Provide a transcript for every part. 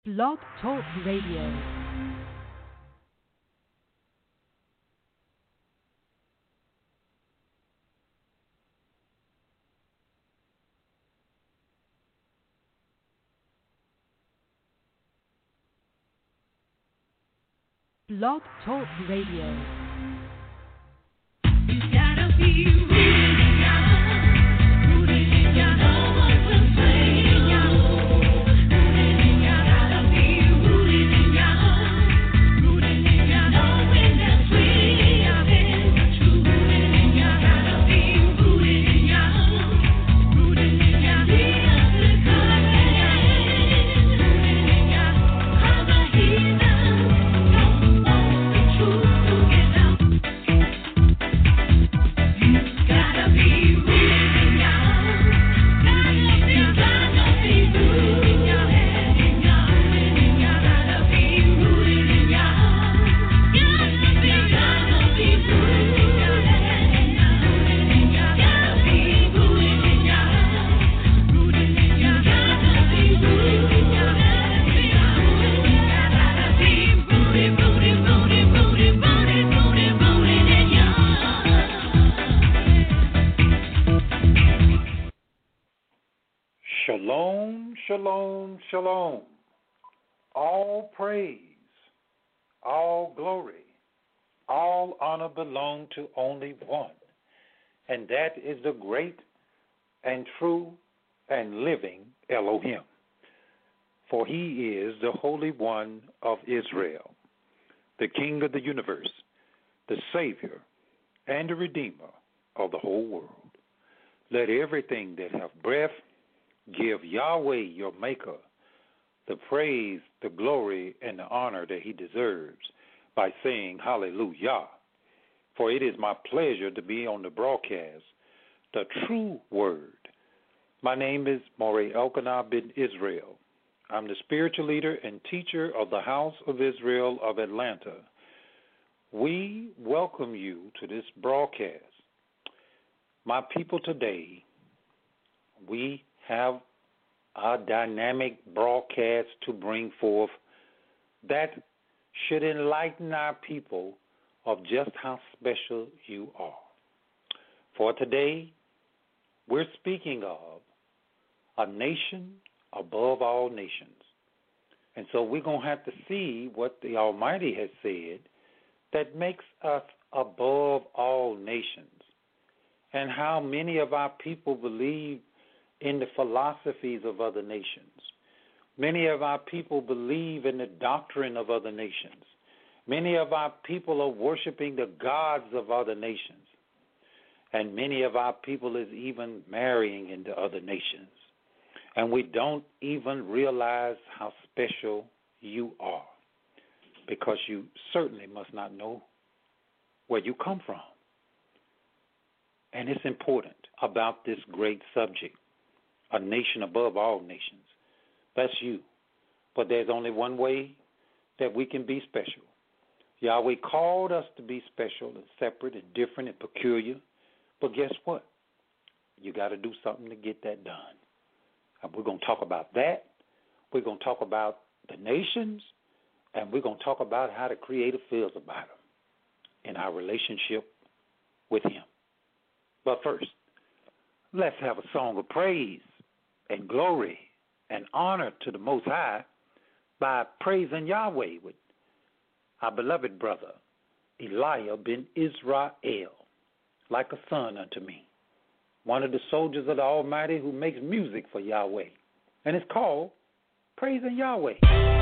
Blog Talk Radio. Blog Talk Radio. You gotta be rooted in your love of the flame. Shalom, shalom. All praise, all glory, all honor belong to only one, and that is the great and true and living Elohim. For he is the Holy One of Israel, the King of the universe, the Savior and the Redeemer of the whole world. Let everything that have breath give Yahweh, your Maker, the praise, the glory, and the honor that he deserves by saying hallelujah. For it is my pleasure to be on the broadcast, the true word. My name is Moreh Elkanah ben Israel. I'm the spiritual leader and teacher of the House of Israel of Atlanta. We welcome you to this broadcast. My people, today, we have a dynamic broadcast to bring forth that should enlighten our people of just how special you are. For today, we're speaking of a nation above all nations. And so we're going to have to see what the Almighty has said that makes us above all nations, and how many of our people believe in the philosophies of other nations. Many of our people believe in the doctrine of other nations. Many of our people are worshiping the gods of other nations. And many of our people is even marrying into other nations. And we don't even realize how special you are, because you certainly must not know where you come from. And it's important about this great subject, a nation above all nations. That's you. But there's only one way that we can be special. Yahweh called us to be special and separate and different and peculiar. But guess what? You got to do something to get that done. And we're going to talk about that. We're going to talk about the nations. And we're going to talk about how the Creator feels about them in our relationship with Him. But first, let's have a song of praise and glory and honor to the Most High by praising Yahweh with our beloved brother, Eliah ben Israel, like a son unto me, one of the soldiers of the Almighty who makes music for Yahweh. And it's called Praising Yahweh.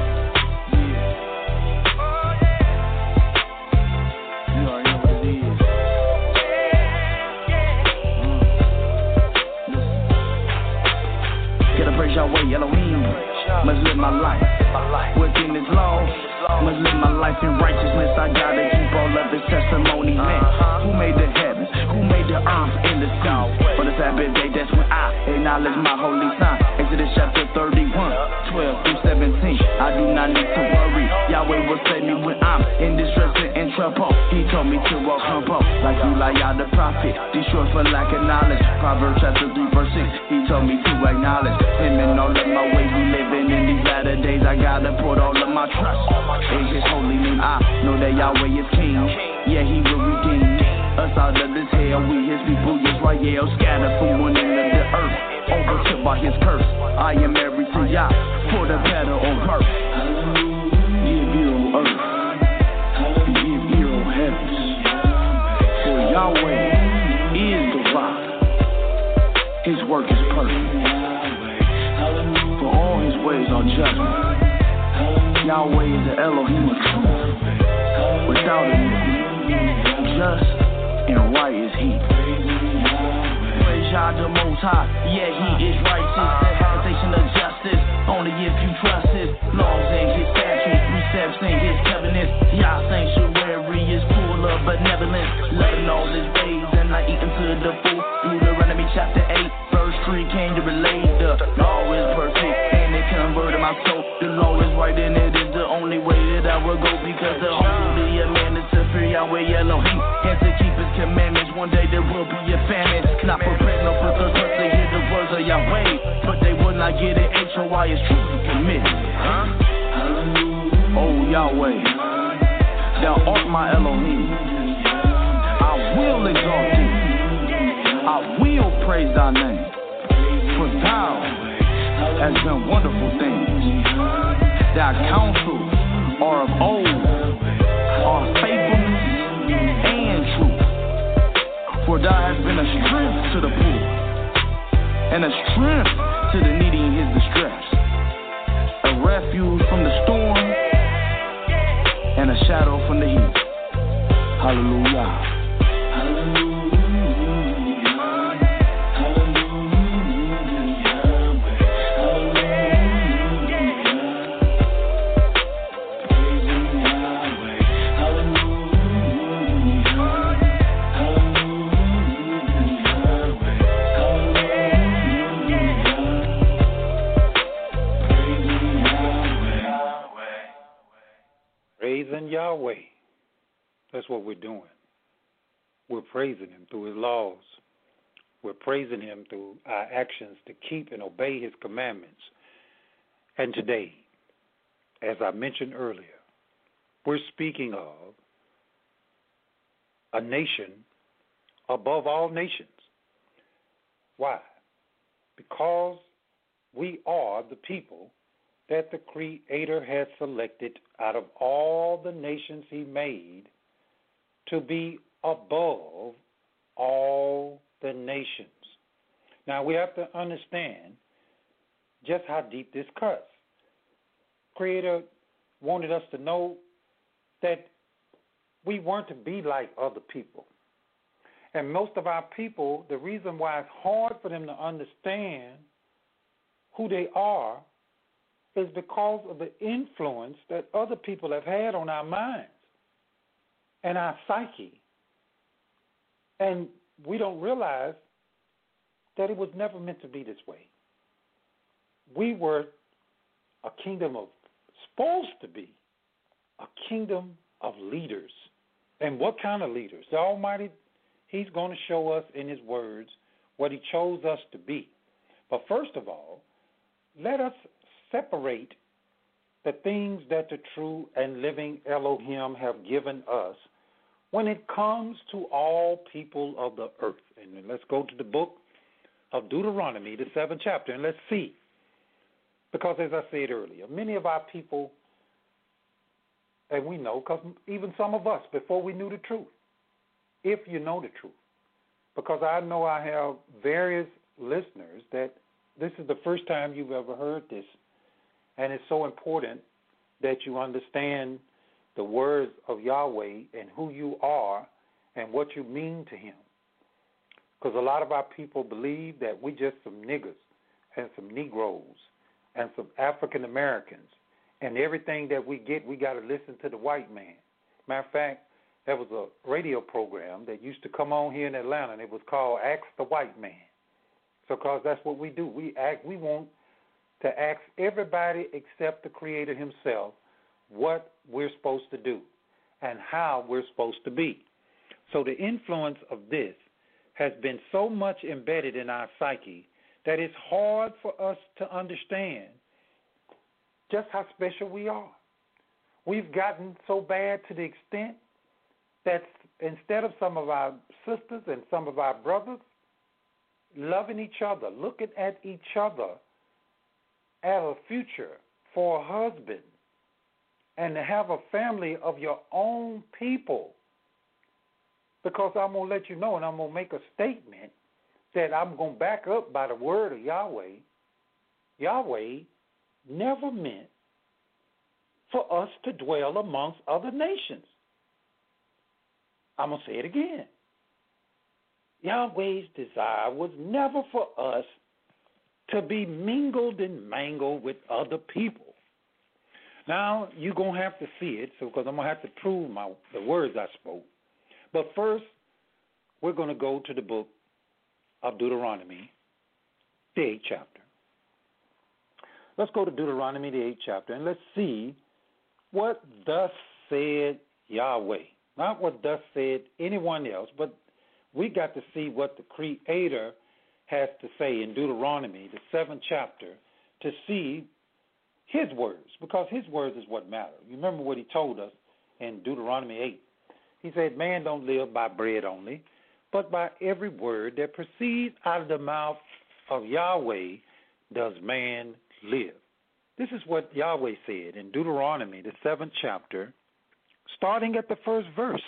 Praise Yahweh, Elohim, must live my life within His law, must live my life in righteousness. I gotta keep all of His testimony, man. Who made the heavens? Who made the earth and the sea? For the Sabbath day, that's when I acknowledge my holy sign. Exodus chapter 31, 12 through 17. I do not need to worry. Yahweh will save me when I'm in distress and in trouble. He told me to walk humble, like Elijah the prophet, destroyed for lack of knowledge. Proverbs chapter 3, verse 6. He told me to acknowledge Him in all of my ways. We living And in these latter days, I gotta put all of my trust in His holy name. I know that Yahweh is King. Yeah, He will redeem us out of this hell. We His people, Israel, scattered from one end of the earth, overtook by His curse. I am everything Yah, for the better on earth. Give ear, O earth, give ear, O heavens, for Yahweh is the rock. His work is perfect, for all His ways are judgment. Yahweh is the Elohim of truth, without iniquity. Just and right is He. Praise Yah the Most High, yeah, He is righteous. The habitation of justice, only if you trust His laws and His statutes, precepts and His covenants. Yah sanctuary is full of benevolence, loving all His ways and not eating to the full. Deuteronomy chapter 8, verse 3, can you relate? The law is perfect and it converted my soul. The law is right and it is the only way that I will go, because the holy man is to fear Yahweh Elohim and to keep His commandments. One day there will be a famine, not prepared no for those but they hear the words of Yahweh, but they will not get it. HOI is truly committed. Oh Yahweh, Thou art my Elohim. I will exalt Thee, I will praise Thy name, for Thou hast done wonderful things. Thy counsels are of old, are faithfulness and truth. For Thou hast been a strength to the poor, and a strength to the needy in his distress, a refuge from the storm, and a shadow from the heat. Hallelujah. Praising Yahweh. That's what we're doing. We're praising Him through His laws. We're praising Him through our actions to keep and obey His commandments. And today, as I mentioned earlier, we're speaking of a nation above all nations. Why? Because we are the people that the Creator has selected out of all the nations He made to be above all the nations. Now, we have to understand just how deep this cuts. Creator wanted us to know that we weren't to be like other people. And most of our people, the reason why it's hard for them to understand who they are is because of the influence that other people have had on our minds and our psyche. And we don't realize that it was never meant to be this way. We were a kingdom of, supposed to be, a kingdom of leaders. And what kind of leaders? The Almighty, He's going to show us in His words what He chose us to be. But first of all, let us separate the things that the true and living Elohim have given us when it comes to all people of the earth. And let's go to the book of Deuteronomy, the 7th chapter, and let's see. Because as I said earlier, many of our people, and we know, because even some of us, before we knew the truth, if you know the truth, because I know I have various listeners that this is the first time you've ever heard this. And it's so important that you understand the words of Yahweh and who you are and what you mean to Him. Because a lot of our people believe that we just some niggers and some Negroes and some African Americans, and everything that we get, we got to listen to the white man. Matter of fact, there was a radio program that used to come on here in Atlanta, and it was called Ask the White Man. So, because that's what we do. We want to ask everybody except the Creator Himself what we're supposed to do and how we're supposed to be. So the influence of this has been so much embedded in our psyche that it's hard for us to understand just how special we are. We've gotten so bad to the extent that instead of some of our sisters and some of our brothers loving each other, looking at each other as a future for a husband and to have a family of your own people, because I'm going to let you know and I'm going to make a statement that I'm going to back up by the word of Yahweh. Yahweh never meant for us to dwell amongst other nations. I'm going to say it again. Yahweh's desire was never for us to be mingled and mangled with other people. Now, you're going to have to see it, because I'm going to have to prove the words I spoke. But first, we're going to go to the book of Deuteronomy, the 8th chapter. Let's go to Deuteronomy, the 8th chapter, and let's see what thus said Yahweh. Not what thus said anyone else, but we got to see what the Creator has to say in Deuteronomy, the 7th chapter, to see His words, because His words is what matter. You remember what He told us in Deuteronomy 8. He said, man don't live by bread only, but by every word that proceeds out of the mouth of Yahweh does man live. This is what Yahweh said in Deuteronomy, the 7th chapter, starting at the first verse.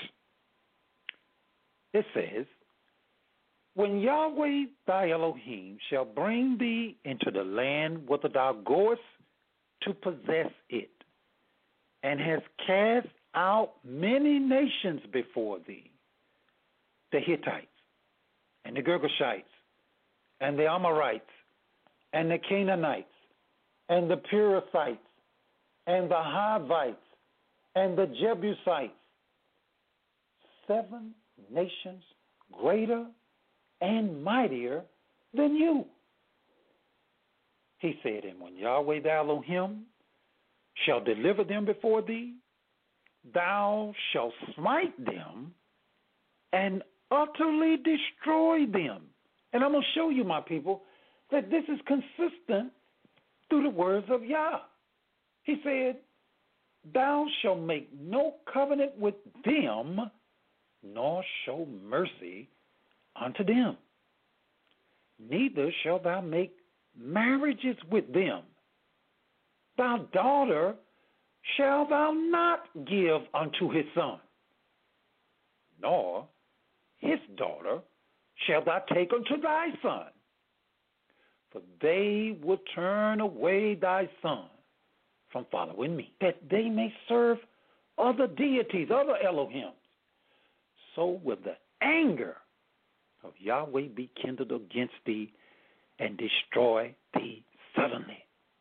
It says, when Yahweh thy Elohim shall bring thee into the land whither thou goest to possess it, and has cast out many nations before thee, the Hittites, and the Girgashites, and the Amorites, and the Canaanites, and the Perizzites, and the Hivites, and the Jebusites, 7 nations greater and mightier than you. He said, and when Yahweh thy Elohim shall deliver them before thee, thou shalt smite them and utterly destroy them. And I'm going to show you, my people, that this is consistent through the words of Yah. He said, thou shalt make no covenant with them, nor show mercy unto them. Neither shalt thou make marriages with them. Thy daughter shalt thou not give unto his son, nor his daughter shalt thou take unto thy son, for they will turn away thy son from following me, that they may serve other deities, other Elohims. So will the anger of Yahweh be kindled against thee and destroy thee suddenly.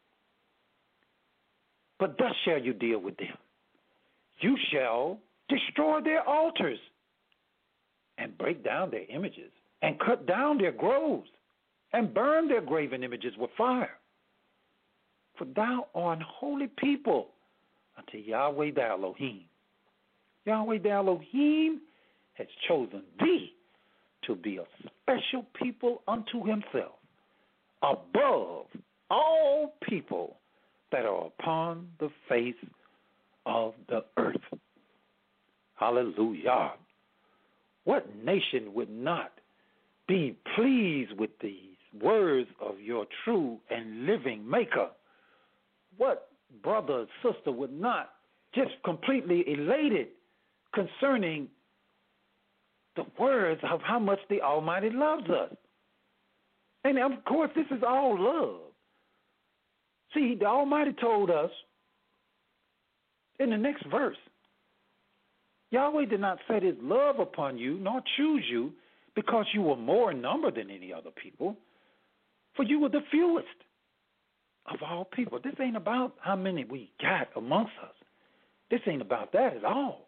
But thus shall you deal with them. You shall destroy their altars and break down their images and cut down their groves and burn their graven images with fire. For thou art an holy people unto Yahweh thy Elohim. Yahweh thy Elohim has chosen thee to be a special people unto himself, above all people that are upon the face of the earth. Hallelujah. What nation would not be pleased with these words of your true and living Maker? What brother or sister would not just completely elated concerning the words of how much the Almighty loves us? And of course, this is all love. See, the Almighty told us in the next verse, Yahweh did not set his love upon you, nor choose you, because you were more in number than any other people, for you were the fewest of all people. This ain't about how many we got amongst us. This ain't about that at all.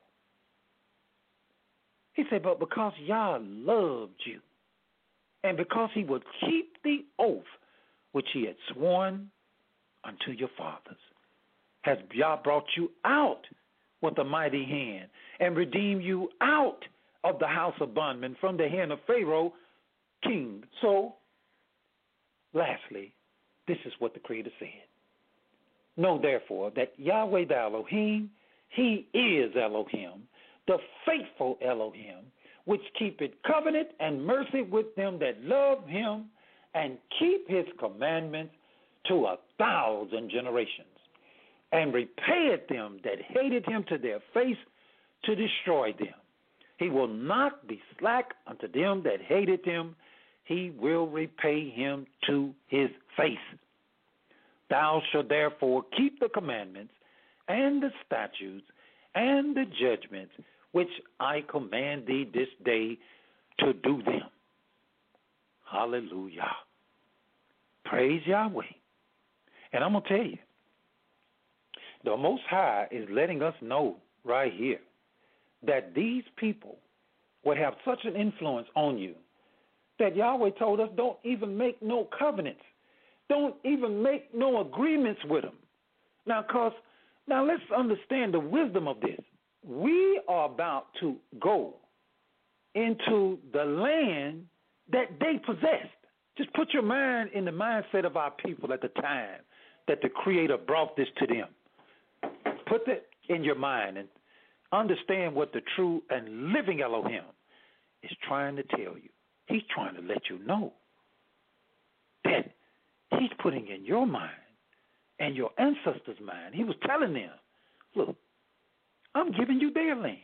He said, but because Yah loved you, and because he would keep the oath which he had sworn unto your fathers, has Yah brought you out with a mighty hand and redeemed you out of the house of bondmen from the hand of Pharaoh, king. So, lastly, this is what the Creator said. Know therefore that Yahweh the Elohim, he is Elohim, the faithful Elohim, which keepeth covenant and mercy with them that love him and keep his commandments to 1,000 generations, and repayeth them that hated him to their face to destroy them. He will not be slack unto them that hated him. He will repay him to his face. Thou shalt therefore keep the commandments and the statutes and the judgments which I command thee this day to do them. Hallelujah. Praise Yahweh. And I'm going to tell you, the Most High is letting us know right here that these people would have such an influence on you that Yahweh told us don't even make no covenants. Don't even make no agreements with them. Now let's understand the wisdom of this. We are about to go into the land that they possessed. Just put your mind in the mindset of our people at the time that the Creator brought this to them. Put that in your mind and understand what the true and living Elohim is trying to tell you. He's trying to let you know that he's putting in your mind and your ancestors' mind. He was telling them, look, I'm giving you their land.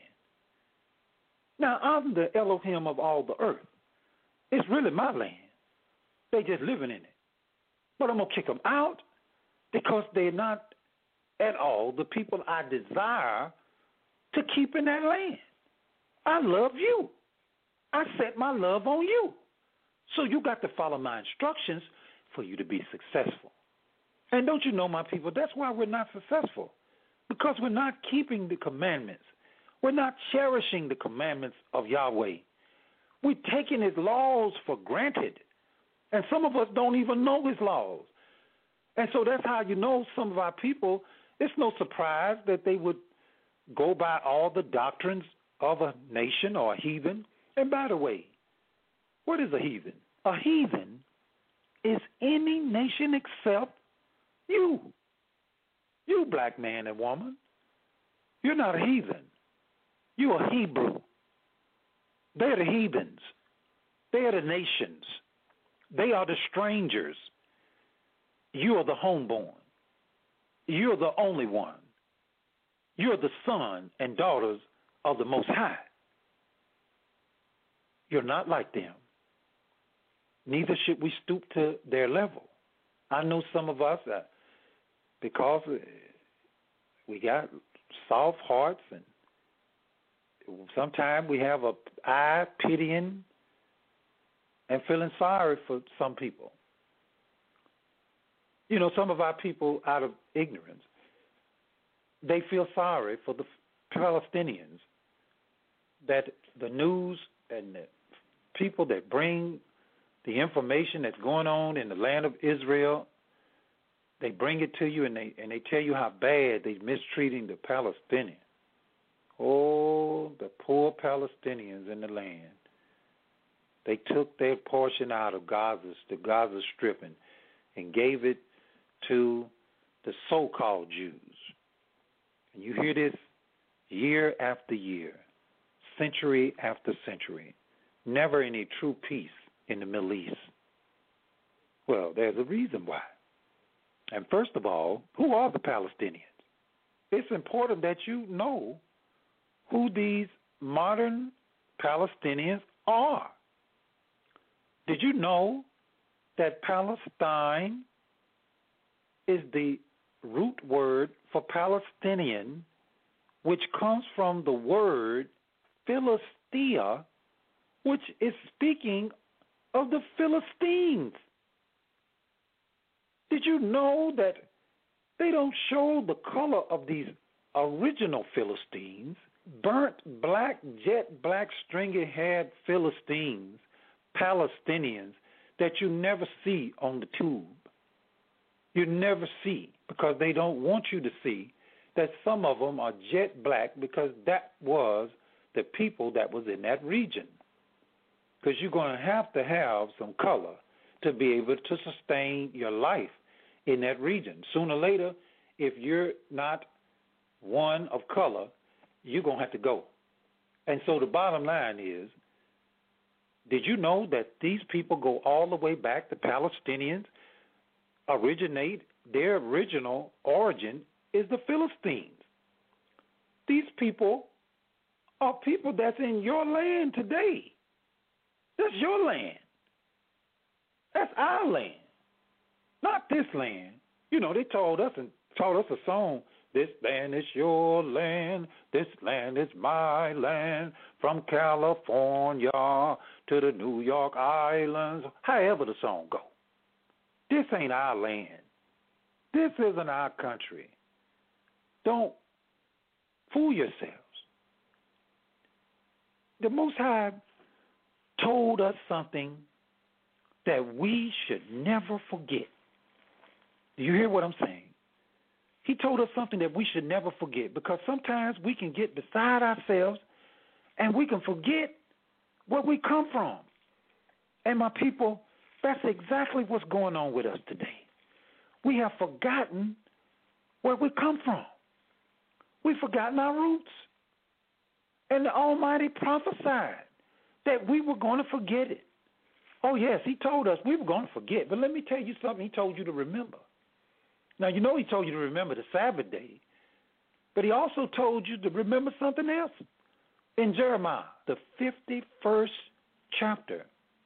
Now, I'm the Elohim of all the earth. It's really my land. They just living in it. But I'm going to kick them out because they're not at all the people I desire to keep in that land. I love you. I set my love on you. So you got to follow my instructions for you to be successful. And don't you know, my people, that's why we're not successful. Because we're not keeping the commandments. We're not cherishing the commandments of Yahweh. We're taking his laws for granted. And some of us don't even know his laws. And so that's how you know some of our people, it's no surprise that they would go by all the doctrines of a nation or a heathen. And by the way, what is a heathen? A heathen is any nation except you. You, black man and woman. You're not a heathen. You're a Hebrew. They're the heathens. They're the nations. They are the strangers. You are the homeborn. You're the only one. You're the son and daughters of the Most High. You're not like them. Neither should we stoop to their level. I know some of us, because we got soft hearts, and sometimes we have a eye pitying and feeling sorry for some people. You know, some of our people, out of ignorance, they feel sorry for the Palestinians, that the news and the people that bring the information that's going on in the land of Israel, they bring it to you and they tell you how bad they're mistreating the Palestinians. Oh, the poor Palestinians in the land. They took their portion out of the Gaza Strip and gave it to the so-called Jews. And you hear this year after year, century after century. Never any true peace in the Middle East. Well, there's a reason why. And first of all, who are the Palestinians? It's important that you know who these modern Palestinians are. Did you know that Palestine is the root word for Palestinian, which comes from the word Philistia, which is speaking of the Philistines? Did you know that they don't show the color of these original Philistines, burnt black, jet black, stringy-haired Philistines, Palestinians, that you never see on the tube? You never see, because they don't want you to see that some of them are jet black, because that was the people that was in that region. Because you're going to have some color to be able to sustain your life in that region. Sooner or later, if you're not one of color, you're going to have to go. And so the bottom line is, did you know that these people go all the way back? The Palestinians their original origin is the Philistines. These people are people that's in your land today. That's your land. That's our land, not this land. You know, they told us a song, this land is your land, this land is my land, from California to the New York Islands, however the song go. This ain't our land. This isn't our country. Don't fool yourselves. The Most High told us something that we should never forget. Do you hear what I'm saying? He told us something that we should never forget, because sometimes we can get beside ourselves and we can forget where we come from. And my people, that's exactly what's going on with us today. We have forgotten where we come from. We've forgotten our roots. And the Almighty prophesied that we were going to forget it. Oh, yes, he told us we were going to forget. But let me tell you something he told you to remember. Now, you know he told you to remember the Sabbath day, but he also told you to remember something else. In Jeremiah, the 51st chapter,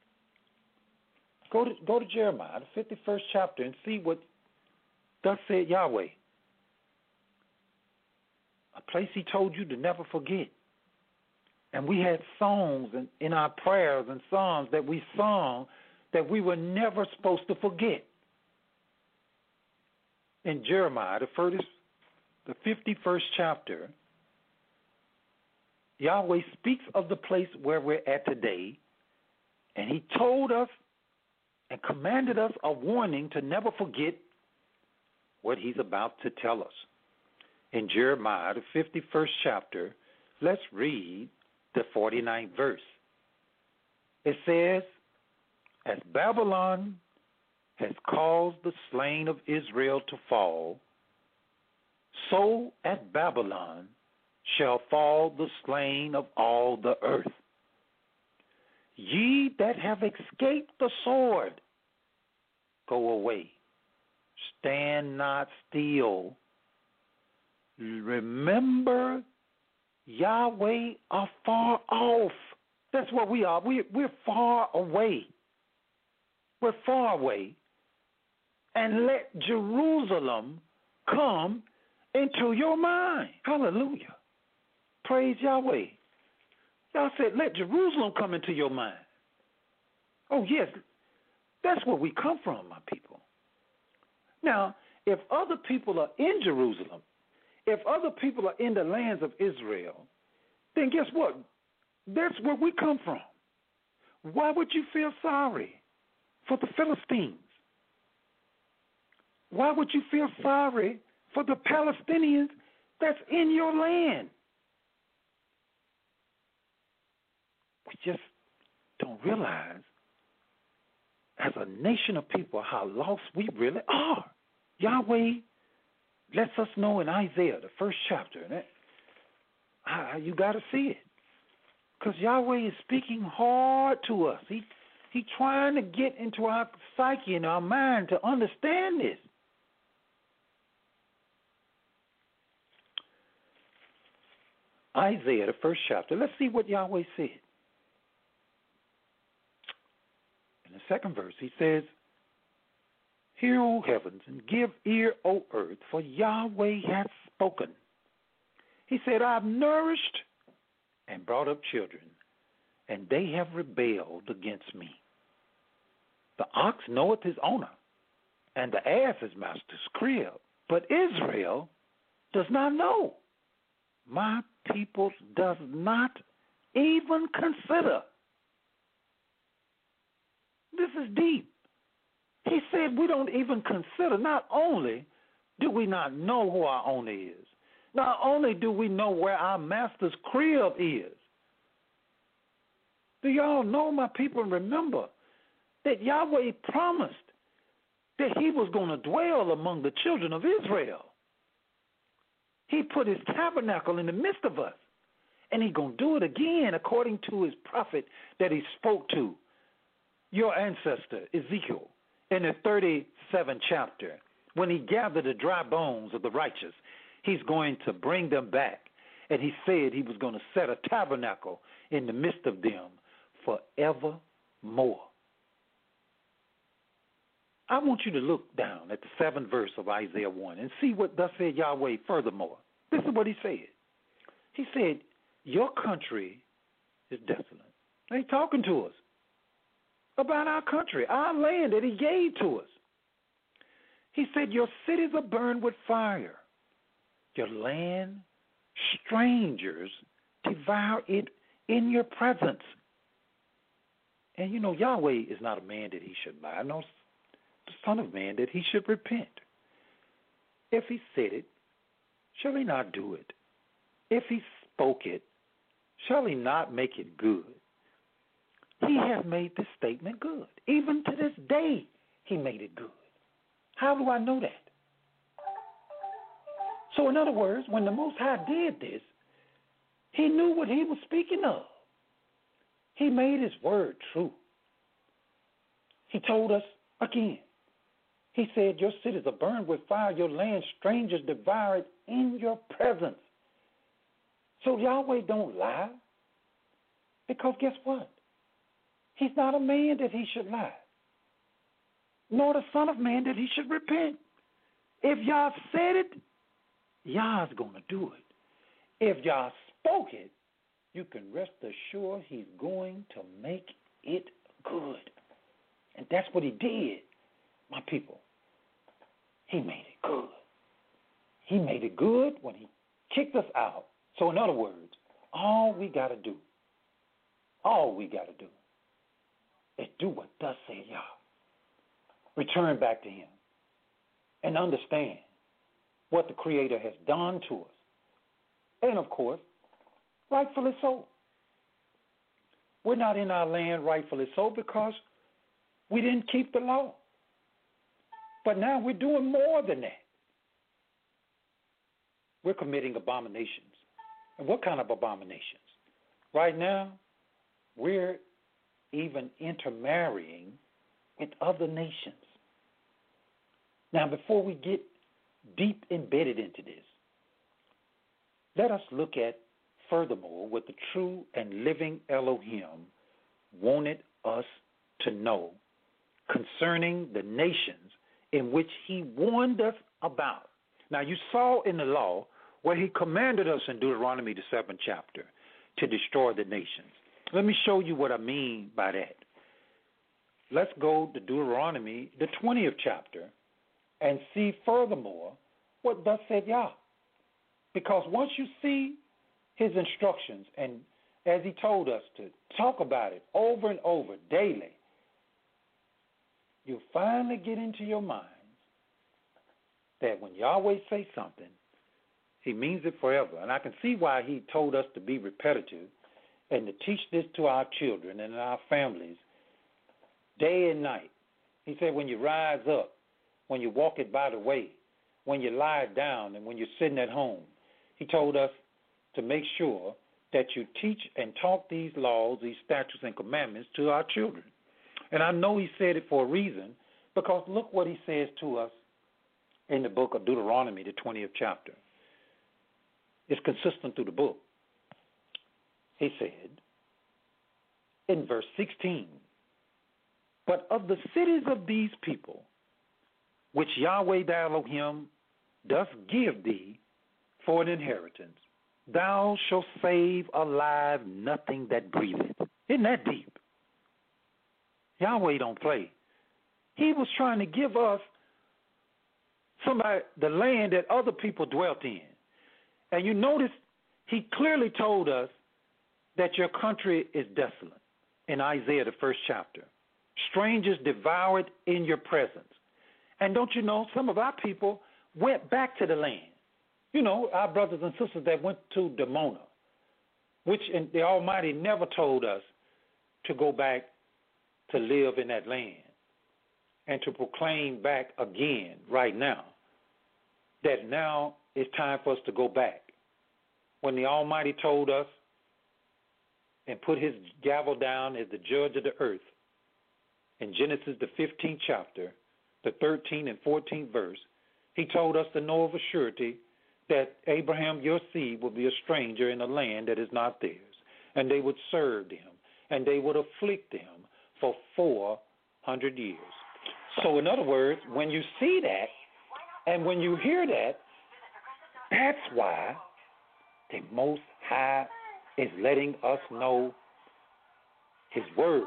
go to Jeremiah, the 51st chapter, and see what thus said Yahweh. A place he told you to never forget. And we had songs in our prayers and psalms that we sung that we were never supposed to forget. In Jeremiah, the 51st chapter, Yahweh speaks of the place where we're at today, and he told us and commanded us a warning to never forget what he's about to tell us. In Jeremiah, the 51st chapter, let's read the 49th verse. It says, as Babylon has caused the slain of Israel to fall, so at Babylon shall fall the slain of all the earth. Ye that have escaped the sword, go away. Stand not still. Remember Yahweh are far off. That's what we are. We're far away. We're far away. And let Jerusalem come into your mind. Hallelujah. Praise Yahweh. Y'all said, let Jerusalem come into your mind. Oh, yes. That's where we come from, my people. Now, if other people are in Jerusalem, if other people are in the lands of Israel, then guess what? That's where we come from. Why would you feel sorry for the Philistines? Why would you feel sorry for the Palestinians that's in your land? We just don't realize as a nation of people how lost we really are. Yahweh lets us know in Isaiah, the first chapter, and you got to see it. Because Yahweh is speaking hard to us. He's trying to get into our psyche and our mind to understand this. Isaiah, the first chapter. Let's see what Yahweh said. In the second verse, he says, hear, O heavens, and give ear, O earth, for Yahweh hath spoken. He said, I have nourished and brought up children, and they have rebelled against me. The ox knoweth his owner, and the ass his master's crib, but Israel does not know. My people does not even consider. This is deep. He said we don't even consider. Not only do we not know who our owner is, not only do we know where our master's crib is. Do y'all know, my people, remember that Yahweh promised that he was going to dwell among the children of Israel. He put his tabernacle in the midst of us. And he's going to do it again according to his prophet that he spoke to your ancestor, Ezekiel, in the 37th chapter. When he gathered the dry bones of the righteous, he's going to bring them back. And he said he was going to set a tabernacle in the midst of them forevermore. I want you to look down at the 7th verse of Isaiah 1 and see what thus said Yahweh furthermore. This is what he said. He said, your country is desolate. He's talking to us about our country, our land that he gave to us. He said, your cities are burned with fire. Your land, strangers devour it in your presence. And you know, Yahweh is not a man that he should lie, nor the Son of Man that he should repent. If he said it, shall he not do it? If he spoke it, shall he not make it good? He has made this statement good. Even to this day, he made it good. How do I know that? So in other words, when the Most High did this, he knew what he was speaking of. He made his word true. He told us again. He said, your cities are burned with fire, your land strangers devour it in your presence. So Yahweh don't lie. Because guess what? He's not a man that he should lie, nor the Son of Man that he should repent. If Yah said it, Yah's going to do it. If Yah spoke it, you can rest assured he's going to make it good. And that's what he did, my people. He made it good. He made it good when he kicked us out. So in other words, all we got to do is do what thus said Yah. Return back to him and understand what the Creator has done to us. And of course, rightfully so. We're not in our land rightfully so because we didn't keep the law. But now we're doing more than that. We're committing abominations. And what kind of abominations? Right now, we're even intermarrying with other nations. Now, before we get deep embedded into this, let us look at furthermore what the true and living Elohim wanted us to know concerning the nations in which he warned us about. Now, you saw in the law where he commanded us in Deuteronomy, the 7th chapter, to destroy the nations. Let me show you what I mean by that. Let's go to Deuteronomy, the 20th chapter, and see furthermore what thus said Yah. Because once you see his instructions, and as he told us to talk about it over and over daily, you'll finally get into your minds that when Yahweh says something, he means it forever. And I can see why he told us to be repetitive and to teach this to our children and our families day and night. He said when you rise up, when you walk it by the way, when you lie down, and when you're sitting at home, he told us to make sure that you teach and talk these laws, these statutes and commandments to our children. And I know he said it for a reason, because look what he says to us in the book of Deuteronomy, the 20th chapter. It's consistent through the book. He said in verse 16, but of the cities of these people, which Yahweh thy Elohim doth give thee for an inheritance, thou shalt save alive nothing that breatheth. Isn't that deep? Yahweh don't play. He was trying to give us the land that other people dwelt in. And you notice he clearly told us that your country is desolate in Isaiah, the 1st chapter. Strangers devour it in your presence. And don't you know, some of our people went back to the land. You know, our brothers and sisters that went to Dimona, which the Almighty never told us to go back to live in that land and to proclaim back again right now that now it's time for us to go back. When the Almighty told us and put his gavel down as the judge of the earth in Genesis, the 15th chapter, the 13th and 14th verse, he told us to know of a surety that Abraham, your seed, will be a stranger in a land that is not theirs, and they would serve them, and they would afflict them for 400 years. So in other words, when you see that, and when you hear that, that's why the Most High is letting us know his words.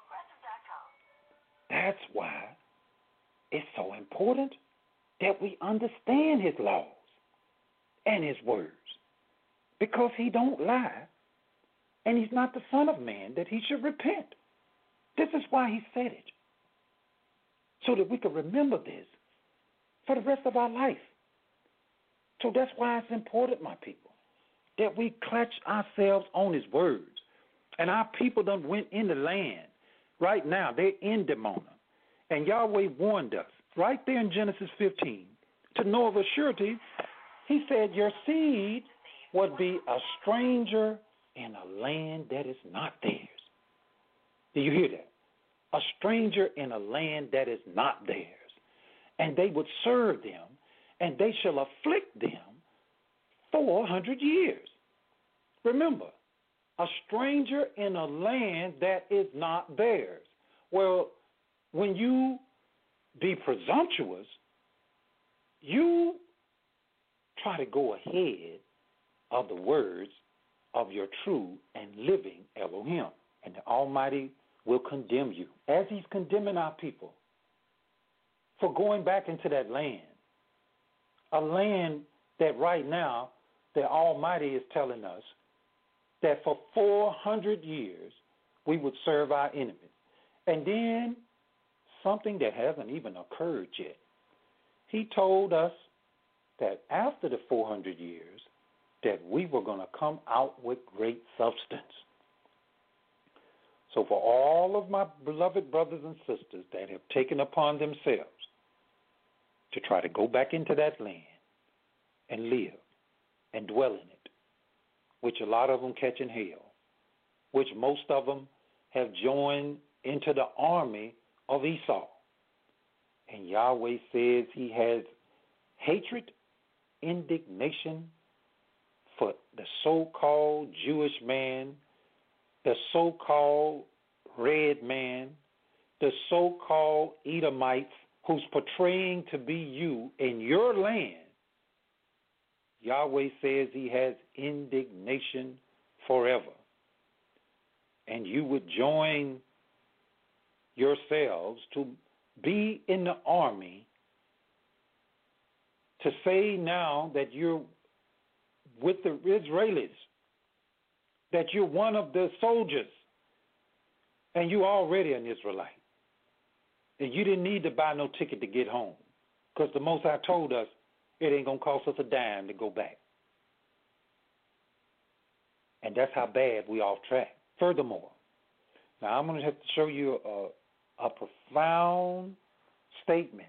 That's why it's so important that we understand his laws and his words, because he don't lie, and he's not the son of man that he should repent. This is why he said it, so that we can remember this for the rest of our life. So that's why it's important, my people, that we clutch ourselves on his words. And our people done went in the land. Right now, they're in Dimona. And Yahweh warned us, right there in Genesis 15, to know of a surety. He said, your seed would be a stranger in a land that is not theirs. Do you hear that? A stranger in a land that is not theirs. And they would serve them, and they shall afflict them 400 years. Remember, a stranger in a land that is not theirs. Well, when you be presumptuous, you try to go ahead of the words of your true and living Elohim, and the Almighty will condemn you, as he's condemning our people for going back into that land, a land that right now the Almighty is telling us that for 400 years we would serve our enemies. And then something that hasn't even occurred yet. He told us that after the 400 years that we were going to come out with great substance. So for all of my beloved brothers and sisters that have taken upon themselves to try to go back into that land and live and dwell in it, which a lot of them catching hell, which most of them have joined into the army of Esau. And Yahweh says he has hatred, indignation for the so-called Jewish man, the so-called red man, the so-called Edomites who's portraying to be you in your land. Yahweh says he has indignation forever. And you would join yourselves to be in the army to say now that you're with the Israelis, that you're one of the soldiers, and you're already an Israelite. And you didn't need to buy no ticket to get home, because the Most High told us it ain't going to cost us a dime to go back. And that's how bad we off track. Furthermore, now I'm going to have to show you a profound statement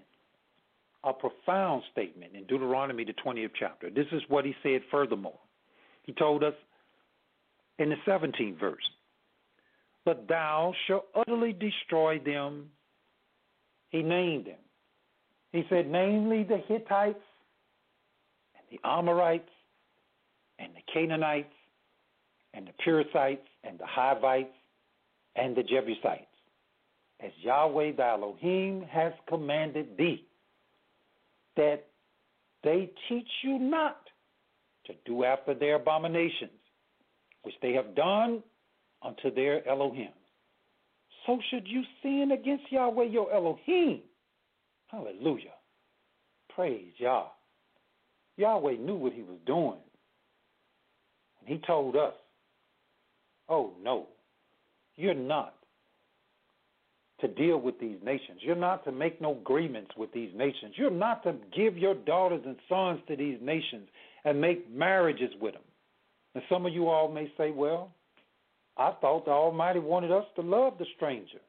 in Deuteronomy, the 20th chapter. This is what he said furthermore. He told us in the 17th verse, but thou shalt utterly destroy them. He named them. He said, namely the Hittites and the Amorites and the Canaanites and the Perizzites and the Hivites and the Jebusites, as Yahweh thy Elohim has commanded thee, that they teach you not to do after their abominations, which they have done unto their Elohim. So should you sin against Yahweh your Elohim. Hallelujah. Praise Yah. Yahweh knew what he was doing. And he told us, oh no, you're not to deal with these nations. You're not to make no agreements with these nations. You're not to give your daughters and sons to these nations and make marriages with them. And some of you all may say, well, I thought the Almighty wanted us to love the stranger.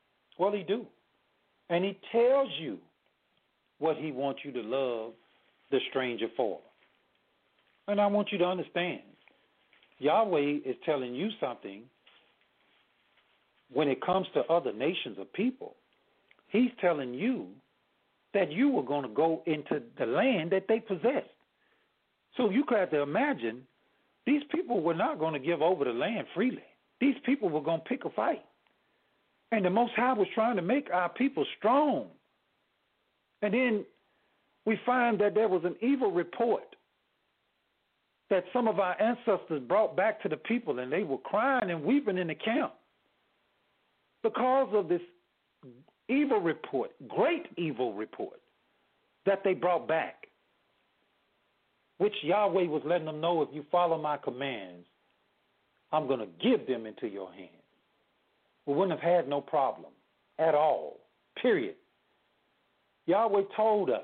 Well, he do. And he tells you what he wants you to love the stranger for? And I want you to understand, Yahweh is telling you something when it comes to other nations of people. He's telling you that you were going to go into the land that they possessed. So you could have to imagine these people were not going to give over the land freely. These people were going to pick a fight. And the Most High was trying to make our people strong. And then we find that there was an evil report that some of our ancestors brought back to the people, and they were crying and weeping in the camp because of this evil report, great evil report that they brought back, which Yahweh was letting them know, if you follow my commands, I'm going to give them into your hands. We wouldn't have had no problem at all, period. Yahweh told us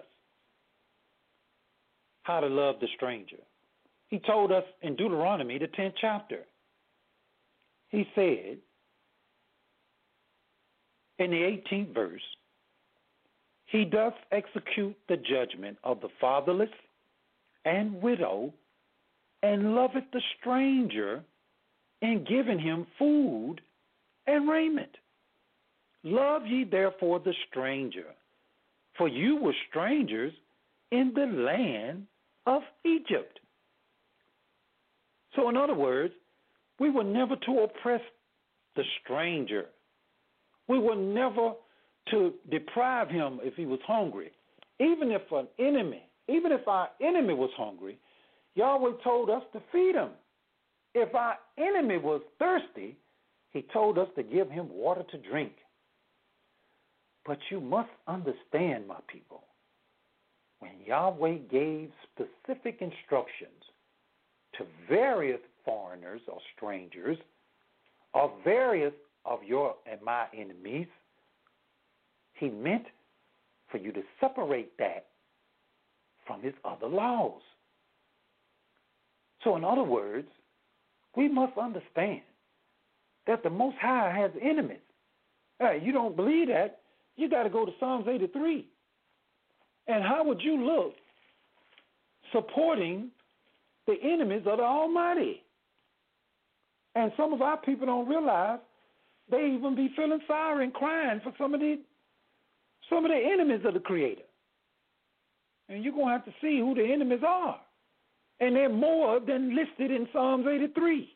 how to love the stranger. He told us in Deuteronomy, the 10th chapter. He said, in the 18th verse, he doth execute the judgment of the fatherless and widow, and loveth the stranger, in giving him food and raiment. Love ye therefore the stranger, for you were strangers in the land of Egypt. So in other words, we were never to oppress the stranger. We were never to deprive him if he was hungry. Even if our enemy was hungry, Yahweh told us to feed him. If our enemy was thirsty, he told us to give him water to drink. But you must understand, my people, when Yahweh gave specific instructions to various foreigners or strangers, or various of your and my enemies, he meant for you to separate that from his other laws. So in other words, we must understand that the Most High has enemies. Hey, you don't believe that, you got to go to Psalms 83. And how would you look supporting the enemies of the Almighty? And some of our people don't realize they even be feeling sorry and crying for some of the enemies of the Creator. And you're going to have to see who the enemies are. And they're more than listed in Psalms 83.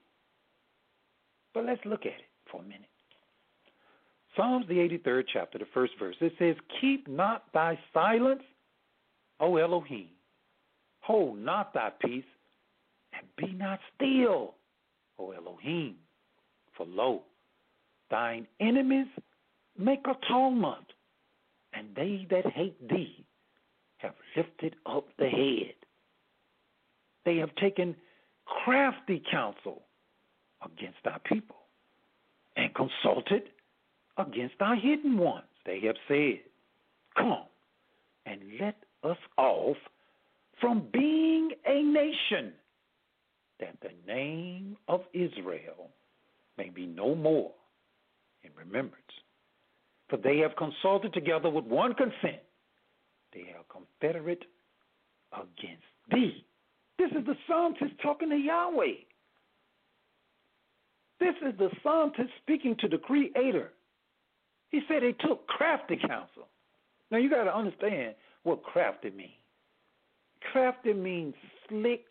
But let's look at it for a minute. Psalms, the 83rd chapter, the first verse, it says, keep not thy silence, O Elohim. Hold not thy peace, and be not still, O Elohim. For lo, thine enemies make atonement, and they that hate thee have lifted up the head. They have taken crafty counsel against our people and consulted against our hidden ones. They have said, come and let us off from being a nation, that the name of Israel may be no more in remembrance. For they have consulted together with one consent. They are confederate against thee. This is the psalmist talking to Yahweh. This is the psalmist speaking to the Creator. He said they took crafty counsel. Now you got to understand what crafty means. Crafty means slick,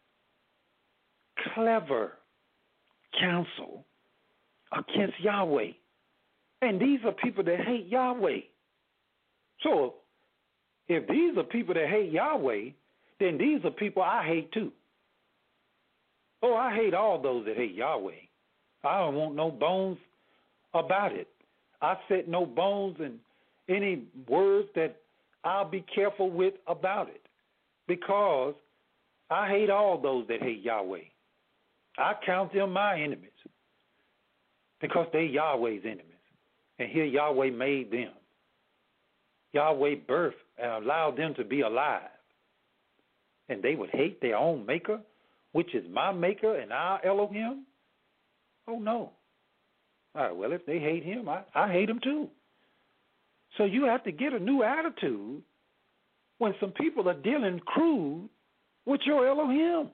clever counsel against Yahweh. And these are people that hate Yahweh. So if these are people that hate Yahweh, then these are people I hate too. Oh, I hate all those that hate Yahweh. I don't want no bones about it. I set no bones in any words that I'll be careful with about it, because I hate all those that hate Yahweh. I count them my enemies because they Yahweh's enemies. And here Yahweh made them. Yahweh birthed and allowed them to be alive. And they would hate their own maker, which is my maker and our Elohim? Oh, no. All right, well, if they hate him, I hate him too. So you have to get a new attitude when some people are dealing crude with your Elohim.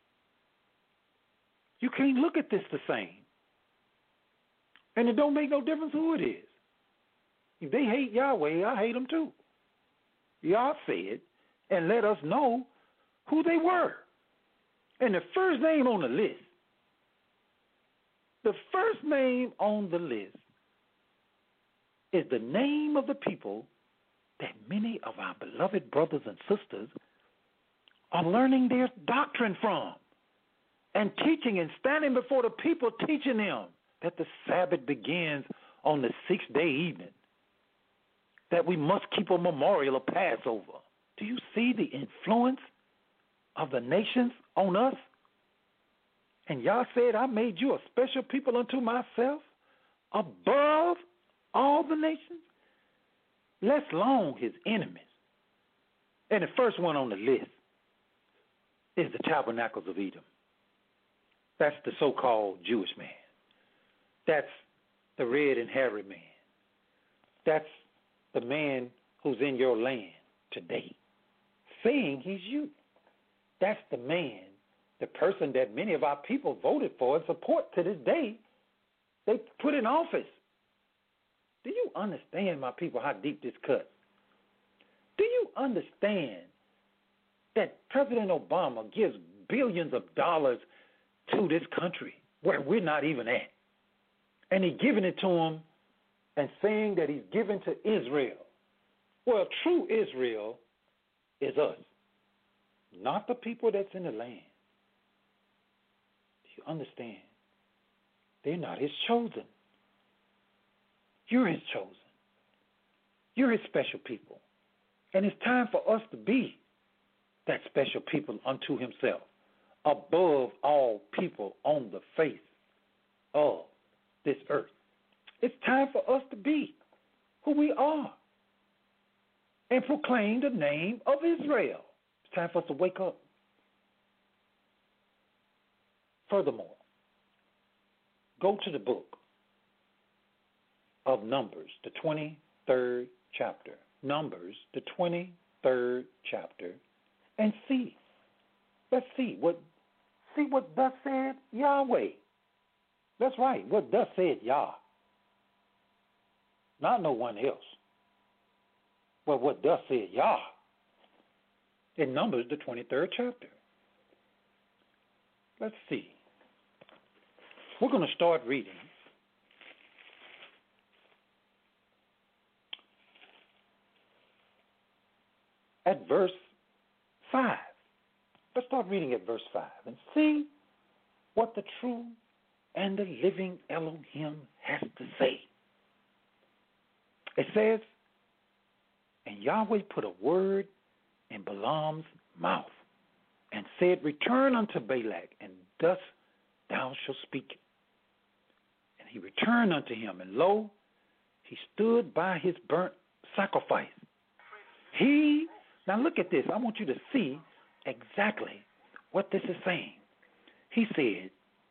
You can't look at this the same. And it don't make no difference who it is. If they hate Yahweh, I hate them too. Yah said and let us know who they were. And the first name on the list, is the name of the people that many of our beloved brothers and sisters are learning their doctrine from and teaching and standing before the people teaching them that the Sabbath begins on the 6th-day evening, that we must keep a memorial of Passover. Do you see the influence of the nations on us? And Yah said, I made you a special people unto myself above all the nations, less long his enemies. And the first one on the list is the tabernacles of Edom. That's the so-called Jewish man. That's the red and hairy man. That's the man who's in your land today, saying he's you. That's the man, the person that many of our people voted for and support to this day, they put in office. Do you understand, my people, how deep this cuts? Do you understand that President Obama gives billions of dollars to this country where we're not even at? And he's giving it to them and saying that he's given to Israel. Well, true Israel is us, not the people that's in the land. Do you understand? They're not his chosen. You're his chosen. You're his special people. And it's time for us to be that special people unto himself, above all people on the face of this earth. It's time for us to be who we are and proclaim the name of Israel. It's time for us to wake up. Furthermore, go to the book of Numbers, the 23rd chapter. Numbers, the 23rd chapter, and see. Let's see what thus said Yahweh. That's right, what thus said Yah. Not no one else. But what thus said Yah. In Numbers, the 23rd chapter. Let's see. We're going to start reading at verse 5. Let's start reading at verse 5 and see what the true and the living Elohim has to say. It says, and Yahweh put a word in Balaam's mouth and said, return unto Balak, and thus thou shalt speak. And he returned unto him, and lo, he stood by his burnt sacrifice. Now look at this. I want you to see exactly what this is saying. He said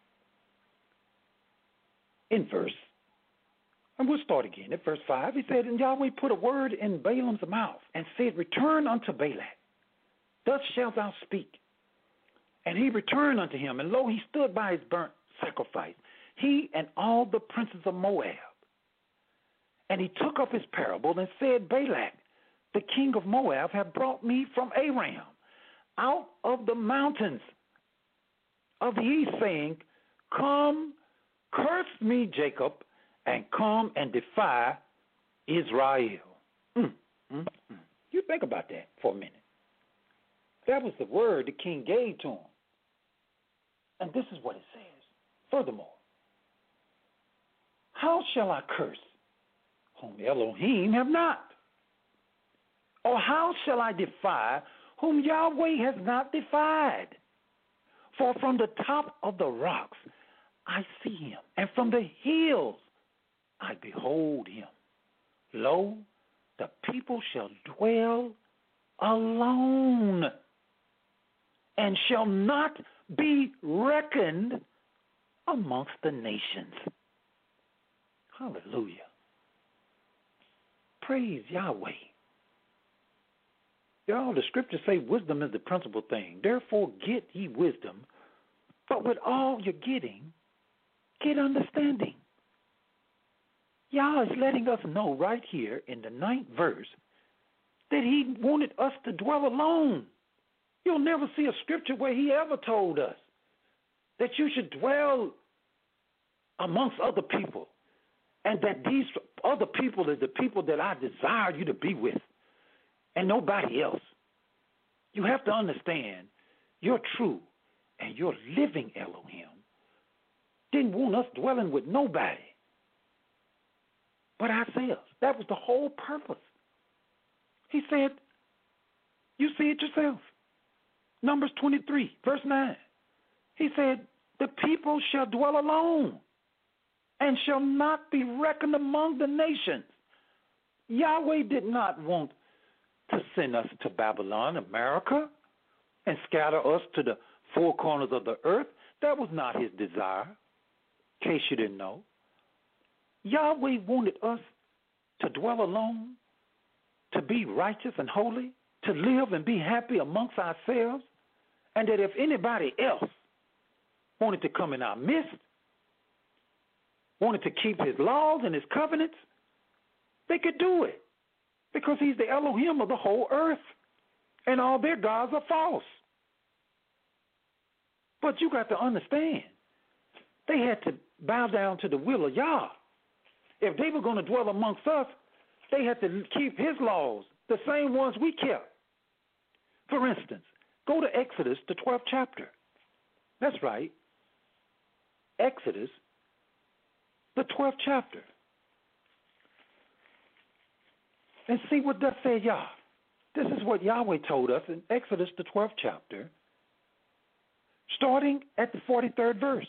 in verse, and we'll start again at verse 5. He said, and Yahweh put a word in Balaam's mouth and said, return unto Balak, thus shalt thou speak. And he returned unto him, and lo, he stood by his burnt sacrifice, he and all the princes of Moab. And he took up his parable and said, Balak, the king of Moab, have brought me from Aram, out of the mountains of the east, saying, come, curse me, Jacob, and come and defy Israel. You think about that for a minute. That was the word the king gave to him. And this is what it says. Furthermore, how shall I curse whom Elohim have not? Or how shall I defy whom Yahweh has not defied? For from the top of the rocks I see him, and from the hills I behold him. Lo, the people shall dwell alone, and shall not be reckoned amongst the nations. Hallelujah. Praise Yahweh. Y'all, the scriptures say wisdom is the principal thing. Therefore, get ye wisdom. But with all you're getting, get understanding. Y'all is letting us know right here in the 9th verse that he wanted us to dwell alone. You'll never see a scripture where he ever told us that you should dwell amongst other people and that these other people is the people that I desire you to be with and nobody else. You have to understand your true and your living Elohim didn't want us dwelling with nobody but ourselves. That was the whole purpose. He said, you see it yourself. Numbers 23, verse 9. He said, the people shall dwell alone and shall not be reckoned among the nations. Yahweh did not want to send us to Babylon, America, and scatter us to the four corners of the earth. That was not his desire, in case you didn't know. Yahweh wanted us to dwell alone, to be righteous and holy, to live and be happy amongst ourselves, and that if anybody else wanted to come in our midst, wanted to keep his laws and his covenants, they could do it because he's the Elohim of the whole earth, and all their gods are false. But you got to understand, they had to bow down to the will of Yah. If they were going to dwell amongst us, they had to keep his laws, the same ones we kept. For instance, go to Exodus, the 12th chapter. That's right. Exodus, the 12th chapter. And see what does say Yah. This is what Yahweh told us in Exodus, the 12th chapter, starting at the 43rd verse.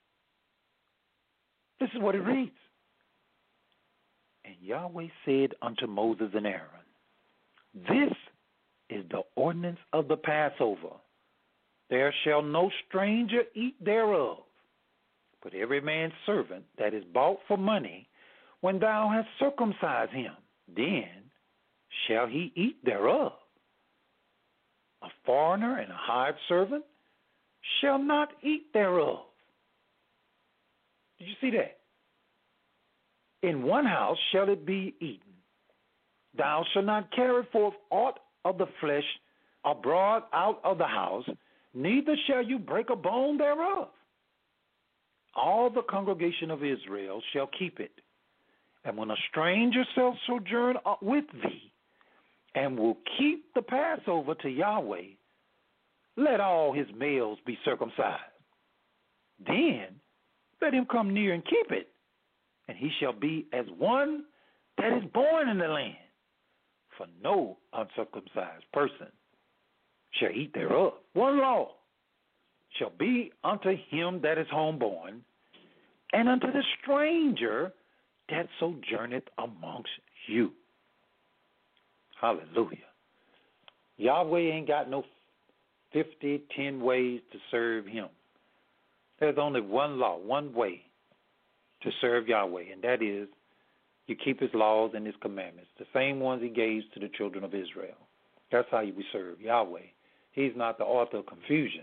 This is what it reads. And Yahweh said unto Moses and Aaron, this is the ordinance of the Passover. There shall no stranger eat thereof, but every man's servant that is bought for money, when thou hast circumcised him, then shall he eat thereof. A foreigner and a hired servant shall not eat thereof. Did you see that? In one house shall it be eaten. Thou shalt not carry forth aught of the flesh abroad out of the house, neither shall you break a bone thereof. All the congregation of Israel shall keep it. And when a stranger shall sojourn with thee, and will keep the Passover to Yahweh, let all his males be circumcised. Then let him come near and keep it, and he shall be as one that is born in the land. For no uncircumcised person shall eat thereof. One law shall be unto him that is homeborn, and unto the stranger that sojourneth amongst you. Hallelujah. Yahweh ain't got no 10 ways to serve him. There's only one law, one way to serve Yahweh, and that is you keep his laws and his commandments, the same ones he gave to the children of Israel. That's how we serve Yahweh. He's not the author of confusion.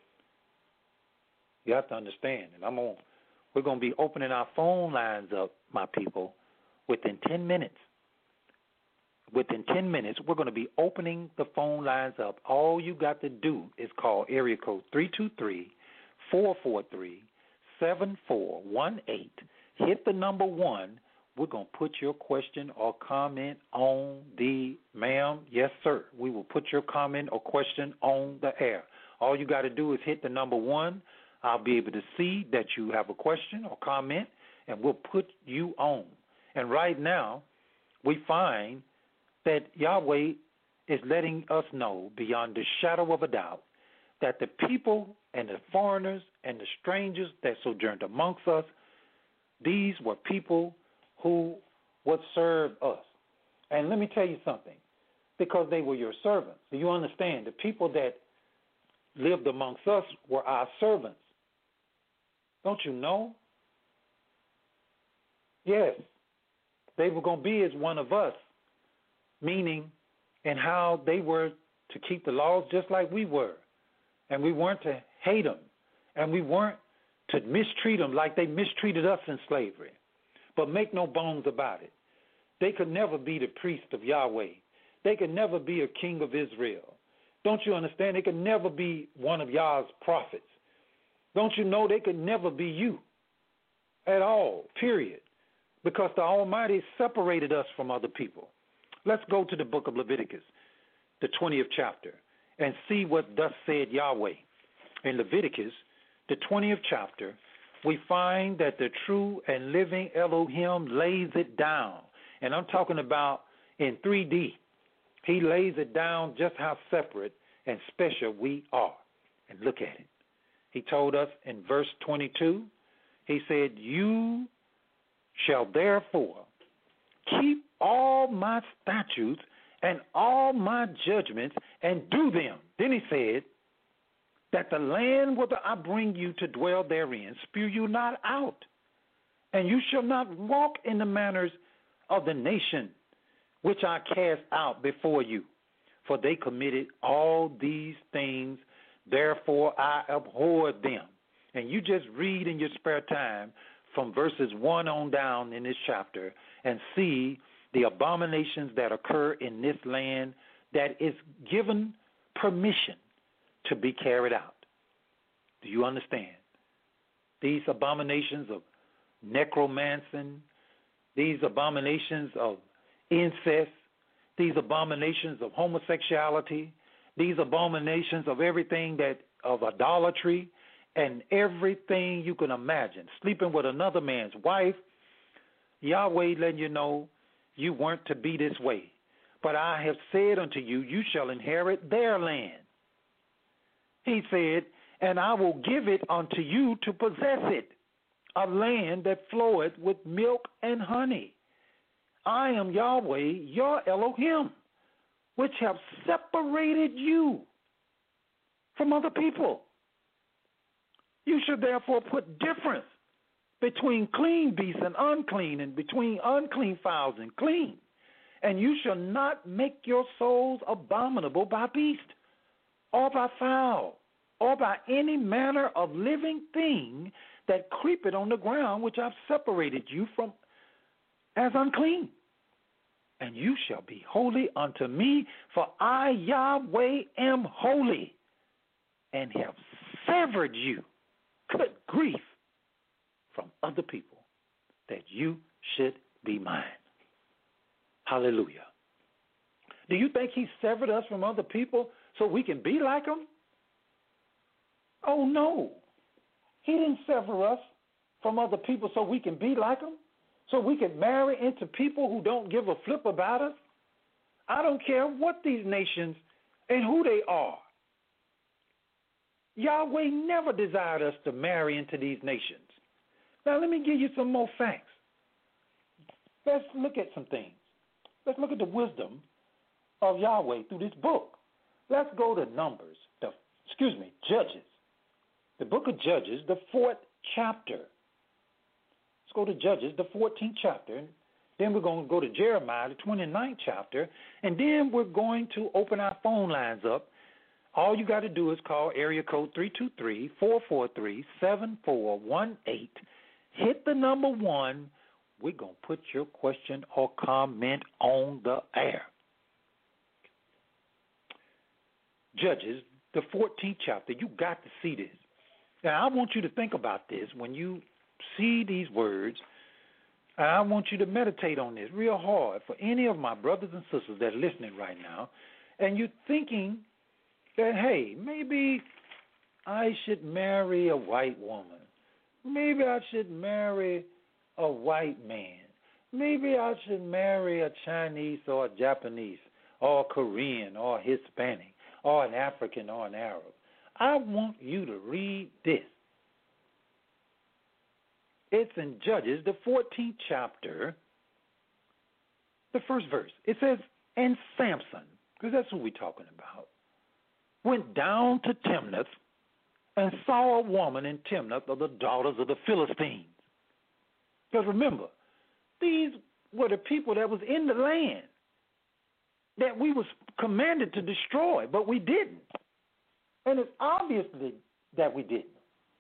You have to understand, and we're going to be opening our phone lines up, my people, within 10 minutes. Within 10 minutes, we're going to be opening the phone lines up. All you got to do is call area code 323-443-7418. Hit the number 1. We're going to put your question or comment on the, ma'am, yes, sir. We will put your comment or question on the air. All you got to do is hit the number 1. I'll be able to see that you have a question or comment, and we'll put you on. And right now, we find that Yahweh is letting us know beyond the shadow of a doubt that the people and the foreigners and the strangers that sojourned amongst us, these were people who would serve us. And let me tell you something, because they were your servants. Do you understand? The people that lived amongst us were our servants. Don't you know? Yes, they were going to be as one of us, meaning and how they were to keep the laws just like we were. And we weren't to hate them, and we weren't to mistreat them like they mistreated us in slavery. But make no bones about it. They could never be the priest of Yahweh. They could never be a king of Israel. Don't you understand? They could never be one of Yah's prophets. Don't you know they could never be you at all, period, because the Almighty separated us from other people. Let's go to the book of Leviticus, the 20th chapter, and see what thus said Yahweh. In Leviticus, the 20th chapter, we find that the true and living Elohim lays it down. And I'm talking about in 3D. He lays it down just how separate and special we are. And look at it. He told us in verse 22, he said, you shall therefore keep all my statutes and all my judgments and do them. Then he said, that the land whither I bring you to dwell therein spew you not out, and you shall not walk in the manners of the nation which I cast out before you, for they committed all these things, therefore I abhorred them. And you just read in your spare time from verses 1 on down in this chapter and see the abominations that occur in this land that is given permission to be carried out. Do you understand? These abominations of necromancy, these abominations of incest, these abominations of homosexuality, these abominations of everything that of idolatry and everything you can imagine, sleeping with another man's wife. Yahweh letting you know you weren't to be this way. But I have said unto you, you shall inherit their land. He said, and I will give it unto you to possess it, a land that floweth with milk and honey. I am Yahweh, your Elohim, which have separated you from other people. You should therefore put difference between clean beasts and unclean, and between unclean fowls and clean. And you shall not make your souls abominable by beast, or by fowl, or by any manner of living thing that creepeth on the ground, which I've separated you from as unclean. And you shall be holy unto me, for I, Yahweh, am holy, and have severed you, good grief, from other people, that you should be mine. Hallelujah. Do you think he severed us from other people so we can be like them? Oh, no. He didn't sever us from other people so we can be like them, so we can marry into people who don't give a flip about us. I don't care what these nations and who they are. Yahweh never desired us to marry into these nations. Now, let me give you some more facts. Let's look at some things. Let's look at the wisdom of Yahweh through this book. Let's go to Judges. The book of Judges, the 4th chapter. Let's go to Judges, the 14th chapter. And then we're going to go to Jeremiah, the 29th chapter. And then we're going to open our phone lines up. All you got to do is call area code 323-443-7418. Hit the number 1. We're going to put your question or comment on the air. Judges, the 14th chapter. You got to see this. Now, I want you to think about this when you see these words. I want you to meditate on this real hard for any of my brothers and sisters that are listening right now, and you're thinking that, hey, maybe I should marry a white woman. Maybe I should marry a white man. Maybe I should marry a Chinese or a Japanese or a Korean or a Hispanic or an African or an Arab. I want you to read this. It's in Judges, the 14th chapter, the first verse. It says, and Samson, because that's what we're talking about, went down to Timnath and saw a woman in Timnath of the daughters of the Philistines. Because remember, these were the people that was in the land. that we was commanded to destroy, but we didn't. And it's obviously that we didn't.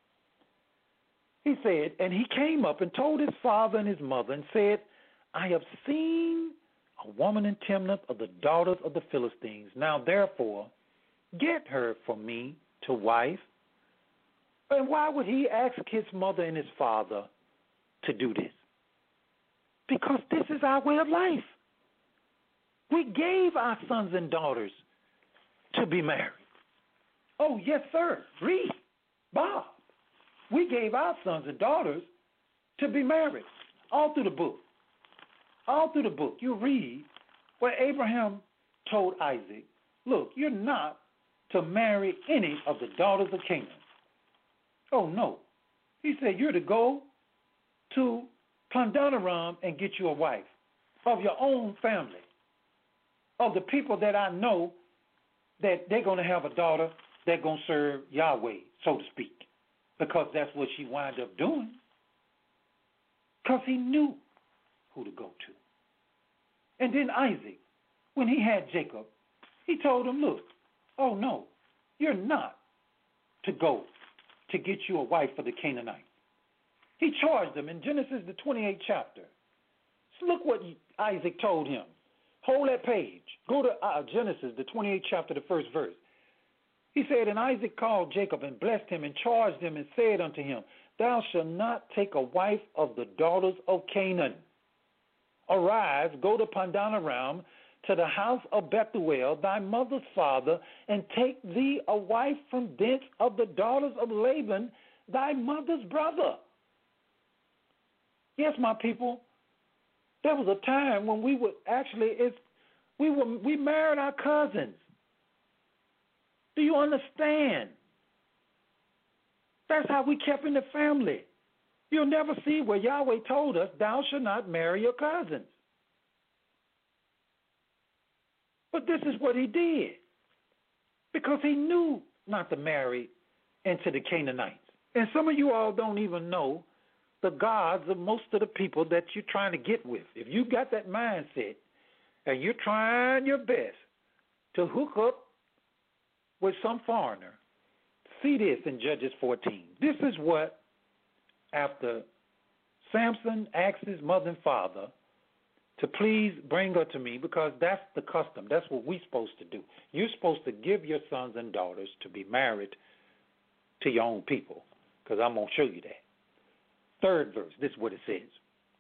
He said, and he came up and told his father and his mother and said, I have seen a woman in Timnath of the daughters of the Philistines. Now, therefore, get her for me to wife. And why would he ask his mother and his father to do this? Because this is our way of life. We gave our sons and daughters to be married. Oh, yes, sir. Read, Bob. We gave our sons and daughters to be married. All through the book. All through the book. You read where Abraham told Isaac, look, you're not to marry any of the daughters of Canaan. Oh, no. He said, you're to go to Pandanaram and get you a wife of your own family, of the people that I know that they're going to have a daughter that's going to serve Yahweh, so to speak, because that's what she wound up doing, because he knew who to go to. And then Isaac, when he had Jacob, he told him, look, oh, no, you're not to go to get you a wife for the Canaanite. He charged them in Genesis, the 28th chapter. So look what Isaac told him. Hold that page. Go to Genesis, the 28th chapter, the first verse. He said, and Isaac called Jacob and blessed him and charged him and said unto him, thou shalt not take a wife of the daughters of Canaan. Arise, go to Pandanaram, to the house of Bethuel, thy mother's father, and take thee a wife from thence of the daughters of Laban, thy mother's brother. Yes, my people, there was a time when we would actually, we married our cousins. Do you understand? That's how we kept in the family. You'll never see where Yahweh told us, thou shalt not marry your cousins. But this is what he did, because he knew not to marry into the Canaanites. And some of you all don't even know the gods of most of the people that you're trying to get with. If you got that mindset and you're trying your best to hook up with some foreigner, see this in Judges 14. This is what, after Samson asked his mother and father to please bring her to me, because that's the custom. That's what we're supposed to do. You're supposed to give your sons and daughters to be married to your own people, because I'm going to show you that. Third verse, this is what it says.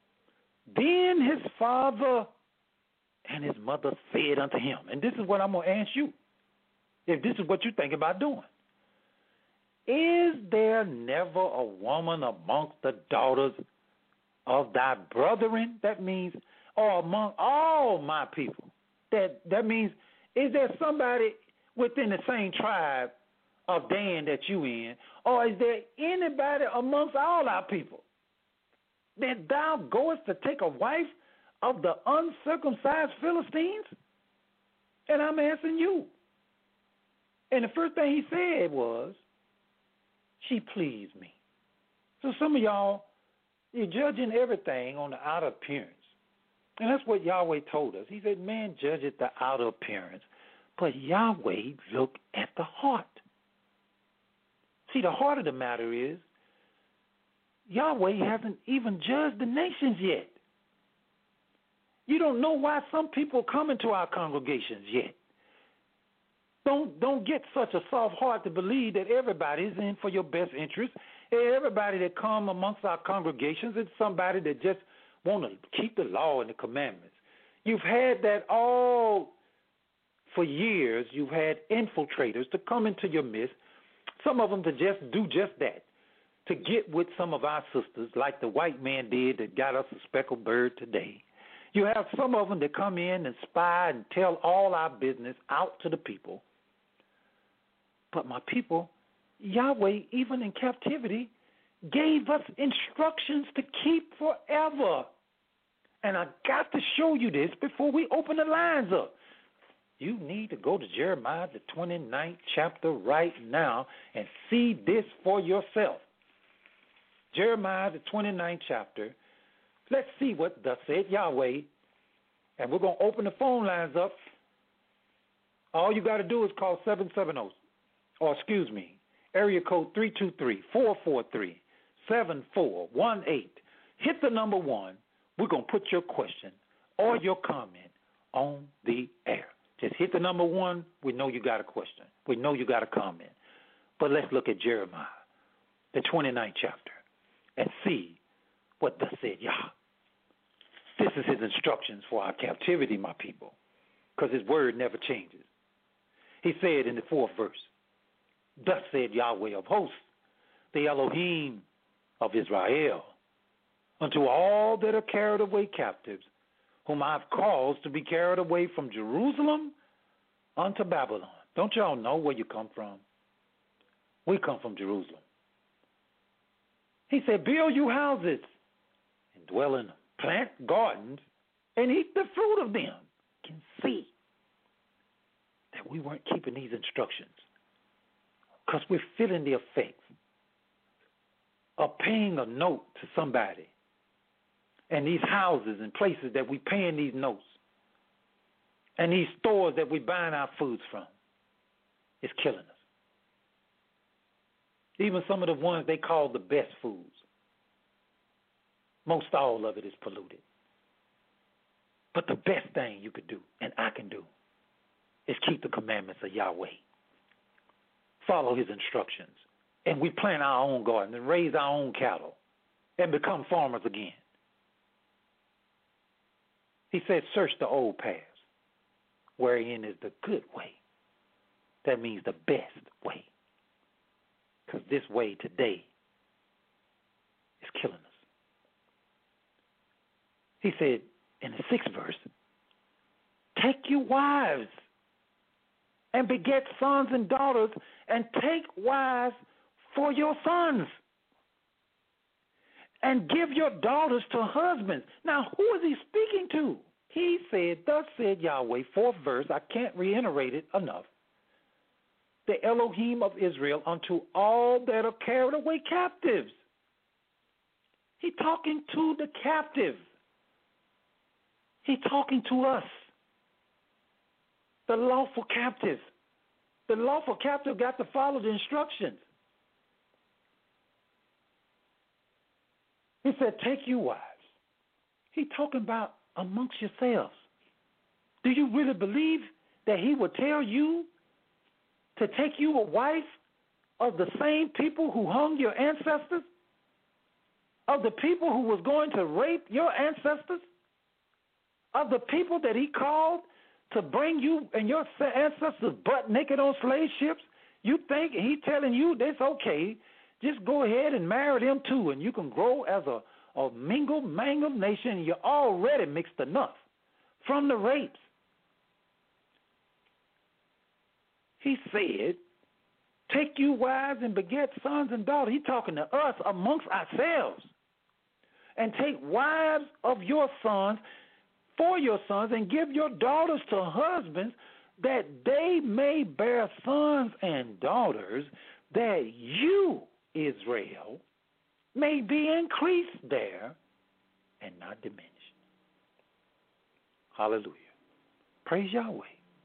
Then his father and his mother said unto him, and this is what I'm going to ask you, if this is what you think about doing. Is there never a woman amongst the daughters of thy brethren? That means, or among all my people. That means, is there somebody within the same tribe of Dan that you in, or is there anybody amongst all our people that thou goest to take a wife of the uncircumcised Philistines? And I'm asking you. And the first thing he said was, she pleased me. So some of y'all, you're judging everything on the outer appearance. And that's what Yahweh told us. He said, man judgeth the outer appearance, but Yahweh looked at the heart. See, the heart of the matter is, Yahweh hasn't even judged the nations yet. You don't know why some people come into our congregations yet. Don't get such a soft heart to believe that everybody's in for your best interest. Everybody that come amongst our congregations is somebody that just want to keep the law and the commandments. You've had that all for years. You've had infiltrators to come into your midst, some of them to just do just that, to get with some of our sisters like the white man did that got us a speckled bird today. You have some of them that come in and spy and tell all our business out to the people. But my people, Yahweh, even in captivity, gave us instructions to keep forever. And I got to show you this before we open the lines up. You need to go to Jeremiah, the 29th chapter right now and see this for yourself. Jeremiah, the 29th chapter. Let's see what thus said Yahweh. And we're going to open the phone lines up All you got to do is call 770, or excuse me, area code 323-443-7418. Hit the number 1. We're going to put your question or your comment on the air. Just hit the number 1. We know you got a question. We know you got a comment. But let's look at Jeremiah, the 29th chapter, and see what thus said Yah. This is his instructions for our captivity, my people, because his word never changes. He said in the 4th verse, thus said Yahweh of hosts, the Elohim of Israel, unto all that are carried away captives, whom I've caused to be carried away from Jerusalem unto Babylon. Don't y'all know where you come from? We come from Jerusalem. He said, build you houses and dwell in them. Plant gardens and eat the fruit of them. You can see that we weren't keeping these instructions because we're feeling the effects of paying a note to somebody and these houses and places that we paying these notes and these stores that we buying our foods from. It's killing us. Even some of the ones they call the best foods. Most all of it is polluted. But the best thing you could do, and I can do, is keep the commandments of Yahweh. Follow his instructions. And we plant our own garden and raise our own cattle and become farmers again. He said, search the old paths, wherein is the good way. That means the best way. Because this way today is killing us. He said in the 6th verse, take you wives and beget sons and daughters, and take wives for your sons, and give your daughters to husbands. Now, who is he speaking to? He said, thus said Yahweh, 4th verse, I can't reiterate it enough, the Elohim of Israel, unto all that are carried away captives. He talking to the captive. He talking to us, the lawful captive. The lawful captive got to follow the instructions. He said, take you wives. He talking about amongst yourselves. Do you really believe that he would tell you to take you a wife of the same people who hung your ancestors? Of the people who was going to rape your ancestors? Of the people that he called to bring you and your ancestors butt naked on slave ships? You think he telling you that's okay, just go ahead and marry them too, and you can grow as a mingled, mangled nation, and you're already mixed enough from the rapes. He said, take you wives and beget sons and daughters. He's talking to us amongst ourselves. And take wives of your sons for your sons, and give your daughters to husbands, that they may bear sons and daughters, that you, Israel, may be increased there and not diminished. Hallelujah. Praise Yahweh.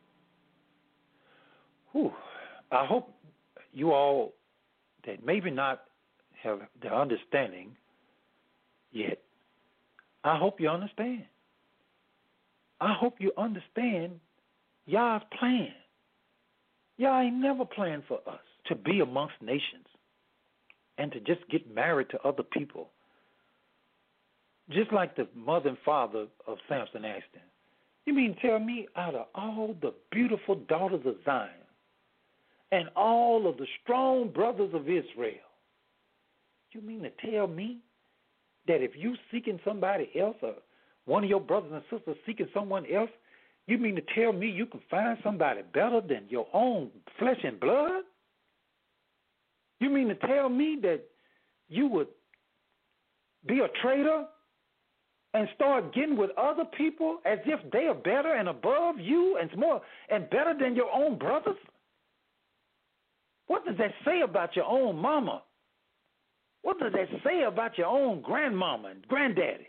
Whew. I hope you all that maybe not have the understanding yet, I hope you understand. I hope you understand Yah's plan. Yah ain't never planned for us to be amongst nations and to just get married to other people. Just like the mother and father of Samson asked him, you mean tell me out of all the beautiful daughters of Zion and all of the strong brothers of Israel, you mean to tell me that if you seeking somebody else or one of your brothers and sisters seeking someone else, you mean to tell me you can find somebody better than your own flesh and blood? You mean to tell me that you would be a traitor and start getting with other people as if they are better and above you and more and better than your own brothers? What does that say about your own mama? What does that say about your own grandmama and granddaddy?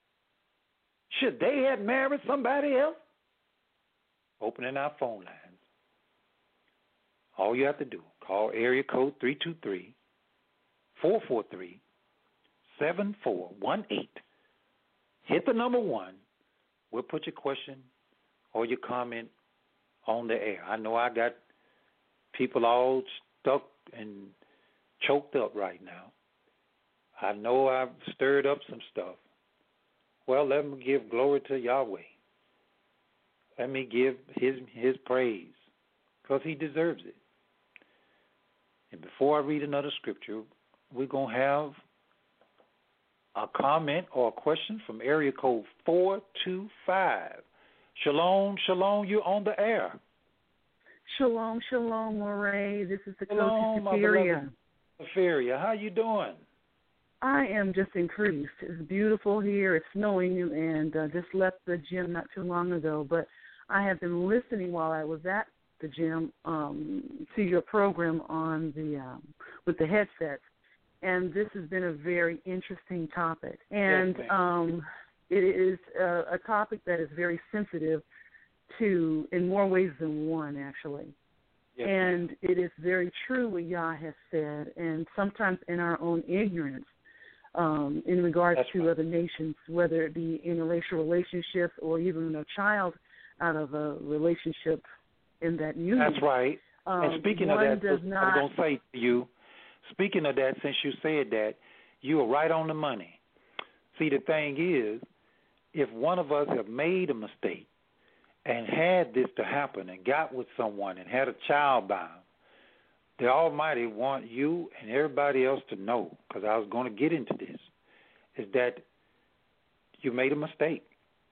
Should they have married somebody else? Opening our phone lines. All you have to do, call area code 323-443-7418. Hit the number 1. We'll put your question or your comment on the air. I know I got people all stuck and choked up right now. I know I've stirred up some stuff. Well, let me give glory to Yahweh. Let me give his praise, because he deserves it. And before I read another scripture, we're going to have a comment or a question from area code 425. Shalom, shalom, you're on the air. Shalom, shalom, Moray. This is the Shalom, Coach Superior. Superior, how you doing? I am just increased. It's beautiful here. It's snowing, and just left the gym not too long ago. But I have been listening while I was at the gym to your program on the with the headsets, and this has been a very interesting topic. And it is a topic that is very sensitive to, in more ways than one, actually. Yes, and it is very true what Yah has said, and sometimes in our own ignorance, in regards to other nations, whether it be interracial relationships or even a child out of a relationship in that union. That's right. And speaking of that, I was going to say to you, speaking of that, since you said that, you are right on the money. See, the thing is, if one of us have made a mistake and had this to happen and got with someone and had a child by him, the Almighty want you and everybody else to know, because I was going to get into this, is that you made a mistake.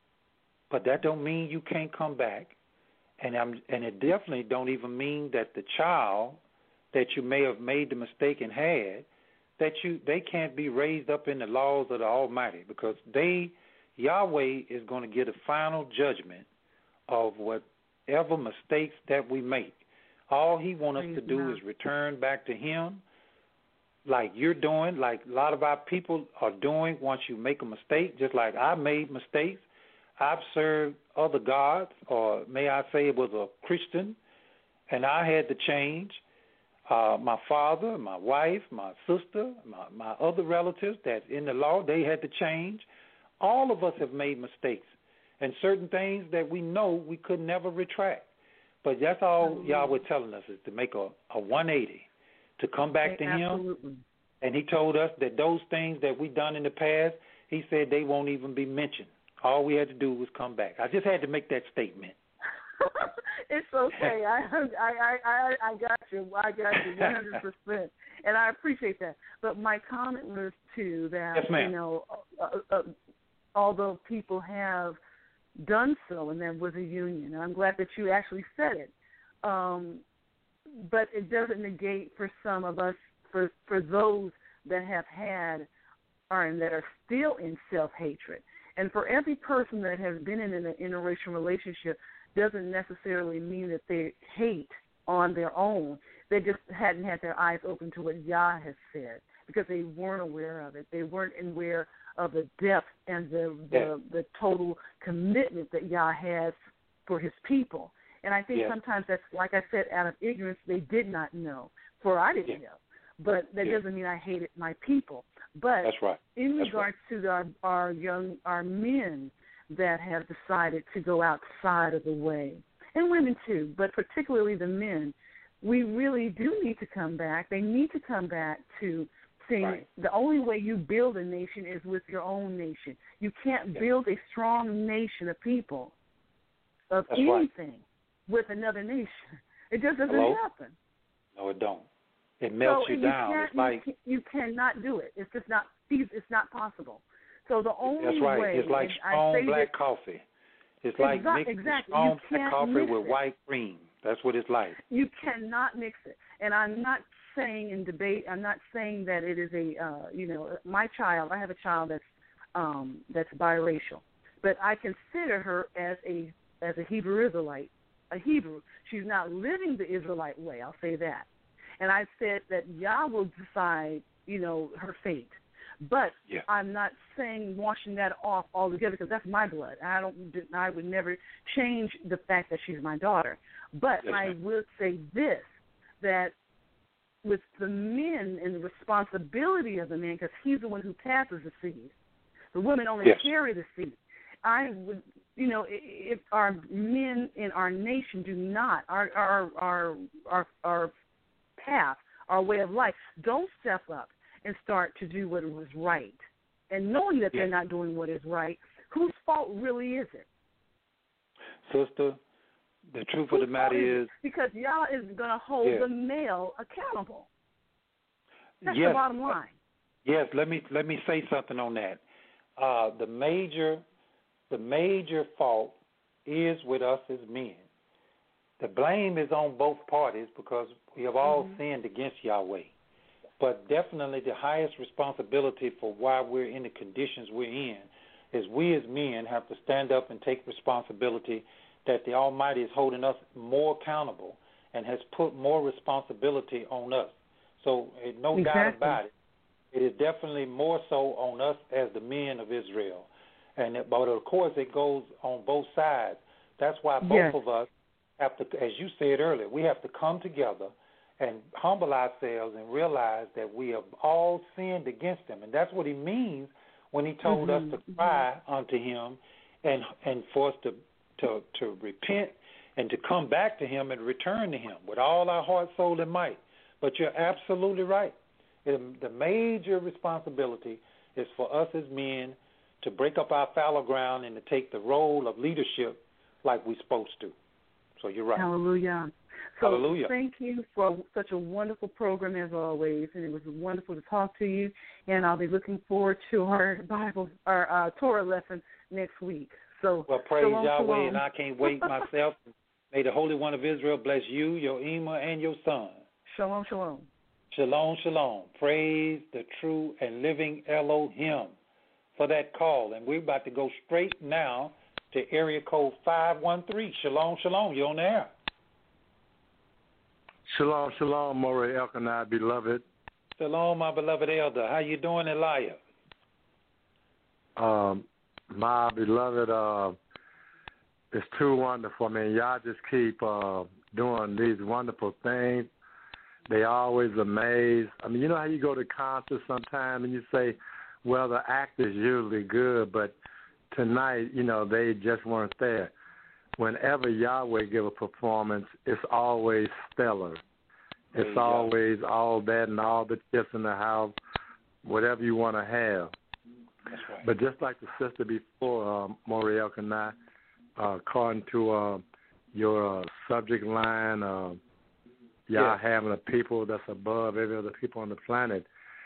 But that don't mean you can't come back. And it definitely don't even mean that the child that you may have made the mistake and had, that they can't be raised up in the laws of the Almighty, because Yahweh is going to get a final judgment of whatever mistakes that we make. All he wants us to do is return back to him, like you're doing, like a lot of our people are doing once you make a mistake, just like I made mistakes. I've served other gods, or may I say it was a Christian, and I had to change. My father, my wife, my sister, my other relatives that's in the law, they had to change. All of us have made mistakes, and certain things that we know we could never retract. But that's all Yahweh telling us, is to make a 180, to come back to him. And he told us that those things that we done in the past, he said they won't even be mentioned. All we had to do was come back. I just had to make that statement. It's okay. I got you. I got you 100%, and I appreciate that. But my comment was too that, yes, ma'am. Although people have done so, and there was a union, I'm glad that you actually said it. But it doesn't negate for some of us, for those that have had and that are still in self-hatred. And for every person that has been in an interracial relationship doesn't necessarily mean that they hate on their own. They just hadn't had their eyes open to what Yah has said, because they weren't aware of it. They weren't aware of the depth and the total commitment that Yah has for his people. And I think sometimes that's, like I said, out of ignorance, they did not know. For I didn't know. But that doesn't mean I hated my people. But that's right. In regards to our men that have decided to go outside of the way, and women too, but particularly the men, we really do need to come back. They need to come back to seeing the only way you build a nation is with your own nation. You can't build a strong nation of people, of anything, with another nation. It just doesn't happen. No, it don't. It melts you down. It's like you cannot do it. It's just not. It's not possible. So the only way. It's like strong black coffee. It's like mixing strong black coffee with white cream. That's what it's like. You cannot mix it. And I'm not saying in debate. I'm not saying that it is my child. I have a child that's biracial, but I consider her as a Hebrew Israelite, a Hebrew. She's not living the Israelite way. I'll say that. And I said that Yah will decide, her fate. But I'm not saying washing that off altogether, because that's my blood. I would never change the fact that she's my daughter. But I would say this, that with the men and the responsibility of the man, because he's the one who passes the seed. The women only carry the seed. I would, if our men in our nation do not, our path, our way of life, don't step up and start to do what was right, and knowing that they're not doing what is right, whose fault really is it? Sister, the truth of the matter is, because y'all is going to hold the male accountable. That's the bottom line. Yes, let me say something on that. The major fault is with us as men. The blame is on both parties because we have all sinned against Yahweh. But definitely the highest responsibility for why we're in the conditions we're in is we as men have to stand up and take responsibility that the Almighty is holding us more accountable and has put more responsibility on us. So no doubt about it. It is definitely more so on us as the men of Israel. But of course it goes on both sides. That's why both of us have to, as you said earlier, we have to come together and humble ourselves and realize that we have all sinned against him. And that's what he means when he told us to cry unto him and for us to repent and to come back to him and return to him with all our heart, soul, and might. But you're absolutely right. The major responsibility is for us as men to break up our fallow ground and to take the role of leadership like we're supposed to. So you're right. Hallelujah. So Hallelujah. Thank you for such a wonderful program as always, and it was wonderful to talk to you. And I'll be looking forward to our Torah lesson next week. So well, praise shalom, Yahweh, shalom. and I can't wait myself. May the Holy One of Israel bless you, your Ima, and your son. Shalom, shalom. Shalom, shalom. Praise the true and living Elohim for that call. And we're about to go straight now to area code 513. Shalom, shalom. You're on the air. Shalom, shalom, Moreh Elkanah, beloved. Shalom, my beloved elder. How you doing, Elijah? My beloved, it's too wonderful. I mean, y'all just keep doing these wonderful things. They always amaze. I mean, you know how you go to concerts sometime and you say, well, the act is usually good, but tonight, they just weren't there. Whenever Yahweh give a performance, it's always stellar. It's always all that and all the chips in the house, whatever you want to have. That's right. But just like the sister before, Moreh Elkanah, according to your subject line, y'all having a people that's above every other people on the planet,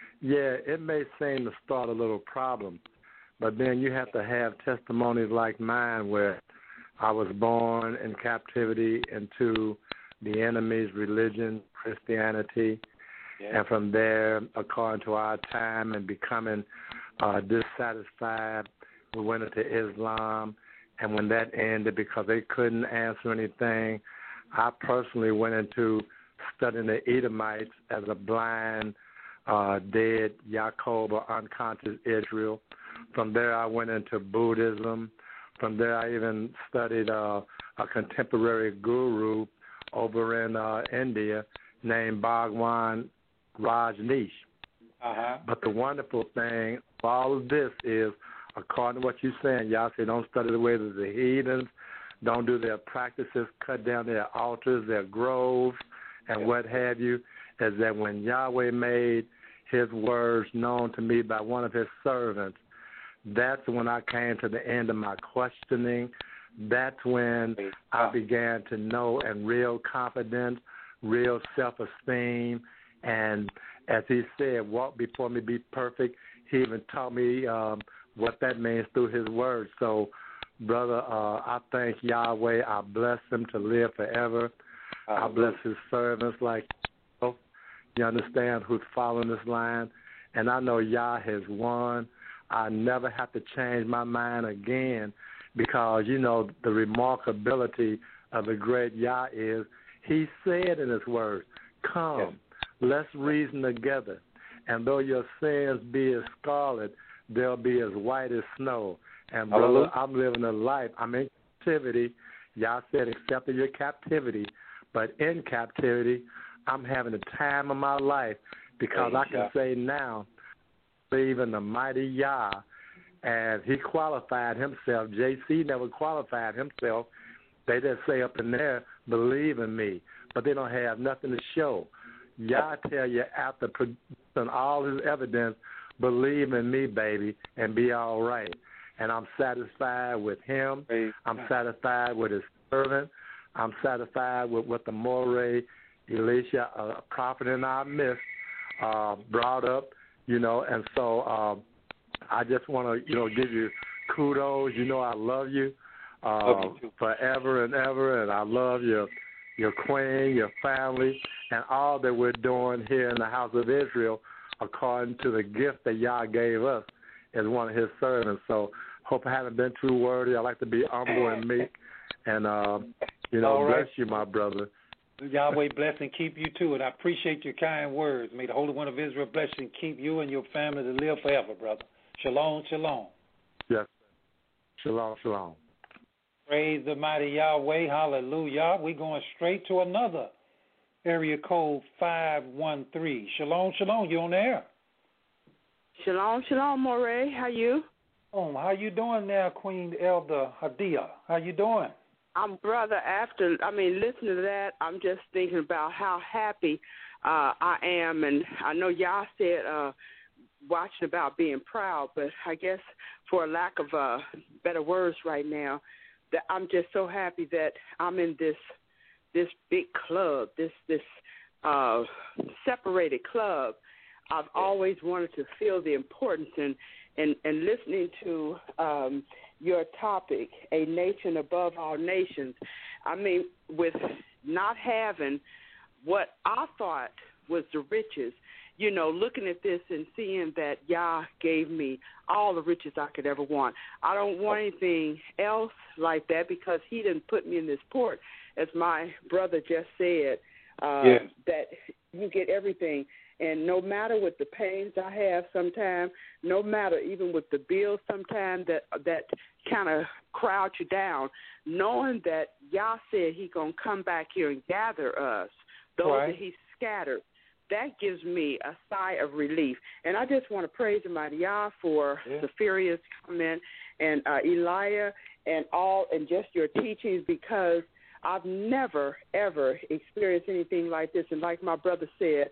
it may seem to start a little problem, but then you have to have testimonies like mine where I was born in captivity into the enemy's religion, Christianity, and from there, according to our time and becoming dissatisfied, we went into Islam, and when that ended because they couldn't answer anything, I personally went into studying the Edomites as a blind, dead Yaakov or unconscious Israel. From there, I went into Buddhism. From there, I even studied a contemporary guru over in India named Bhagwan Rajneesh. But the wonderful thing of all of this is, according to what you're saying, y'all say don't study the ways of the heathens, don't do their practices, cut down their altars, their groves, and what have you, is that when Yahweh made his words known to me by one of his servants, that's when I came to the end of my questioning. That's when I began to know and real confidence, real self-esteem. And as he said, walk before me, be perfect. He even taught me what that means through his words. So, brother, I thank Yahweh. I bless him to live forever. I bless his servants like you understand, who's following this line. And I know Yah has won. I never have to change my mind again because, the remarkability of the great Yah is he said in his words, come, let's reason together. And though your sins be as scarlet, they'll be as white as snow. And, brother, I'm living a life. I'm in captivity. Yah said, accept your captivity. But in captivity, I'm having the time of my life because I can say now, believe in the mighty Yah, and he qualified himself. JC never qualified himself. They just say up in there, believe in me, but they don't have nothing to show. Yah tell you after producing all his evidence, believe in me, baby, and be all right. And I'm satisfied with him. I'm satisfied with his servant. I'm satisfied with what the Moray, Elisha, a prophet in our midst, brought up, and so I just want to, give you kudos. I love you forever and ever, and I love your queen, your family, and all that we're doing here in the house of Israel according to the gift that Yah gave us as one of his servants. So hope I haven't been too wordy. I like to be humble and meek, and, bless you, my brother. Yahweh bless and keep you too, and I appreciate your kind words. May the Holy One of Israel bless you and keep you and your family to live forever, brother. Shalom, shalom. Yes. Shalom, shalom. Praise the mighty Yahweh. Hallelujah. We're going straight to another area code 513. Shalom, shalom. You on the air? Shalom, shalom, Moray. How you? How you doing now, Queen Elder Hadia? How you doing? I'm brother. Listening to that, I'm just thinking about how happy I am, and I know y'all said watching about being proud, but I guess for a lack of better words right now, that I'm just so happy that I'm in this big club, this separated club. I've always wanted to feel the importance and listening to your topic, a nation above all nations. With not having what I thought was the riches, looking at this and seeing that Yah gave me all the riches I could ever want. I don't want anything else like that because he didn't put me in this port, as my brother just said, that you get everything. And no matter what the pains I have sometimes, no matter even with the bills sometimes that kind of crowd you down, knowing that Yah said he going to come back here and gather us, those that he scattered, that gives me a sigh of relief. And I just want to praise the mighty Yah for Safaria's comment and Elijah and just your teachings, because I've never, ever experienced anything like this. And like my brother said,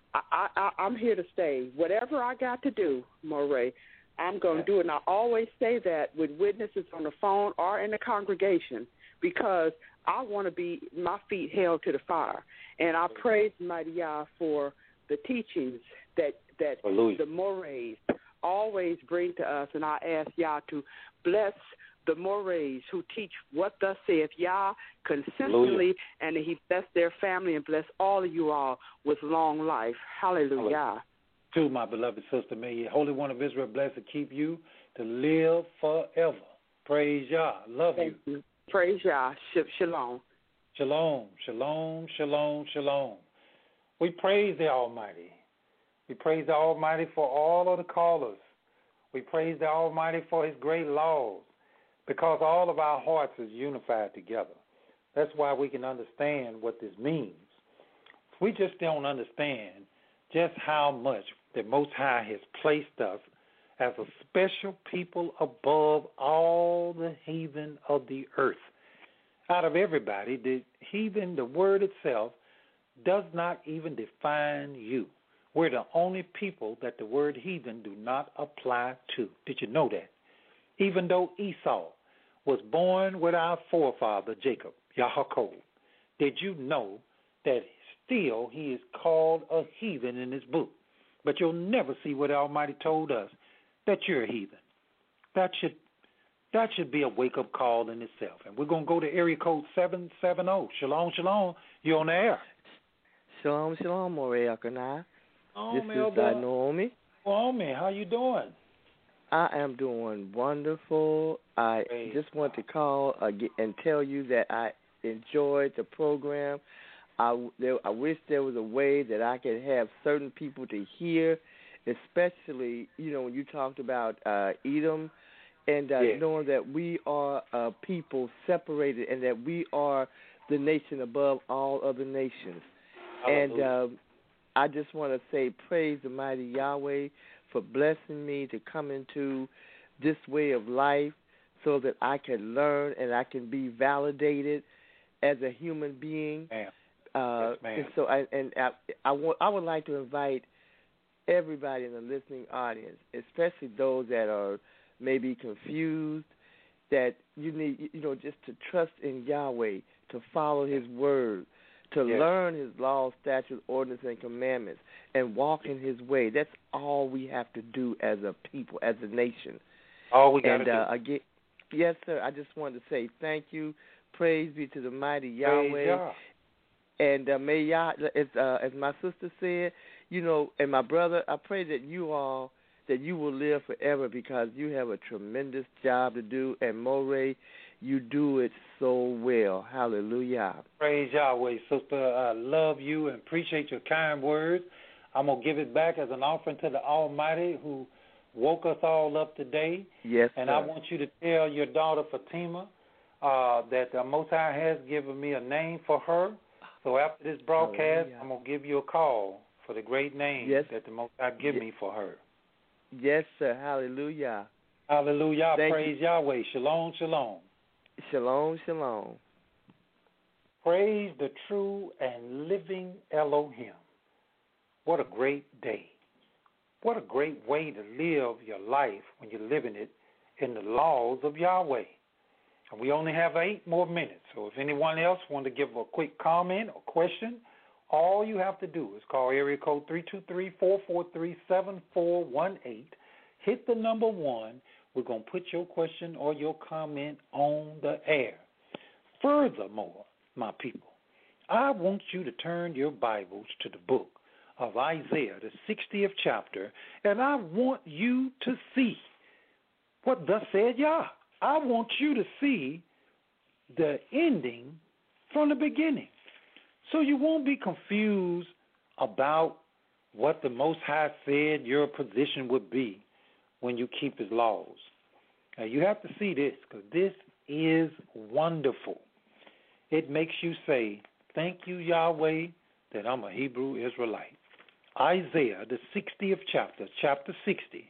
I'm here to stay. Whatever I got to do, Moray, I'm going to do it. And I always say that with witnesses on the phone or in the congregation, because I want to be my feet held to the fire. And I praise Mighty Yah for the teachings that the Morays always bring to us. And I ask Yah to bless the Morays who teach what thus saith Yah consistently, and that he bless their family and bless all of you all with long life. Hallelujah. To my beloved sister, may the Holy One of Israel bless and keep you to live forever. Praise Yah. Love you. Praise Yah. Shalom. Shalom, shalom, shalom, shalom. We praise the Almighty. We praise the Almighty for all of the callers. We praise the Almighty for his great laws, because all of our hearts is unified together. That's why we can understand what this means. We just don't understand just how much the Most High has placed us as a special people above all the heathen of the earth. Out of everybody, the heathen, the word itself, does not even define you. We're the only people that the word heathen do not apply to. Did you know that? Even though Esau was born with our forefather Jacob, Yaakov, did you know that still he is called a heathen in this book? But you'll never see what Almighty told us, that you're a heathen. That should be a wake-up call in itself. And we're going to go to area code 770. Shalom, shalom. You're on the air. Shalom, shalom, Moray Akanai. This is Naomi. Naomi, how you doing? I am doing wonderful. I just want to call and tell you that I enjoyed the program. I wish there was a way that I could have certain people to hear, especially, when you talked about Edom, and knowing that we are a people separated and that we are the nation above all other nations. And I just want to say praise the mighty Yahweh for blessing me to come into this way of life so that I can learn and I can be validated as a human being. Ma'am. Yes, ma'am. And so I would like to invite everybody in the listening audience, especially those that are maybe confused, that you need, just to trust in Yahweh, to follow His word, to learn His laws, statutes, ordinances, and commandments, and walk in His way. That's all we have to do as a people, as a nation. All we got to do. Again, yes, sir. I just wanted to say thank you. Praise be to the mighty Yahweh. And may Yah, as my sister said, and my brother, I pray that you will live forever because you have a tremendous job to do. And Moray, you do it so well. Hallelujah. Praise Yahweh, sister. I love you and appreciate your kind words. I'm going to give it back as an offering to the Almighty who woke us all up today. Yes, and sir. I want you to tell your daughter Fatima that the Most High has given me a name for her. So after this broadcast, I'm going to give you a call for the great name that the Most High give me for her. Yes, sir. Hallelujah. Hallelujah. Praise Yahweh. Shalom, shalom. Shalom, shalom. Praise the true and living Elohim. What a great day. What a great way to live your life when you're living it in the laws of Yahweh. And we only have 8 more minutes, so if anyone else wants to give a quick comment or question, all you have to do is call area code 323-443-7418. Hit the number 1. We're going to put your question or your comment on the air. Furthermore, my people, I want you to turn your Bibles to the book of Isaiah, the 60th chapter, and I want you to see what thus said Yah. I want you to see the ending from the beginning so you won't be confused about what the Most High said your position would be when you keep His laws. Now, you have to see this because this is wonderful. It makes you say, thank you, Yahweh, that I'm a Hebrew Israelite. Isaiah, the 60th chapter, chapter 60.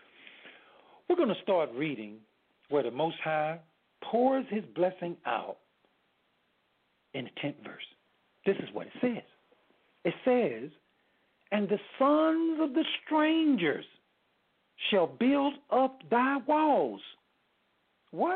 We're going to start reading where the Most High pours His blessing out in the 10th verse. This is what it says. It says, and the sons of the strangers shall build up thy walls. What?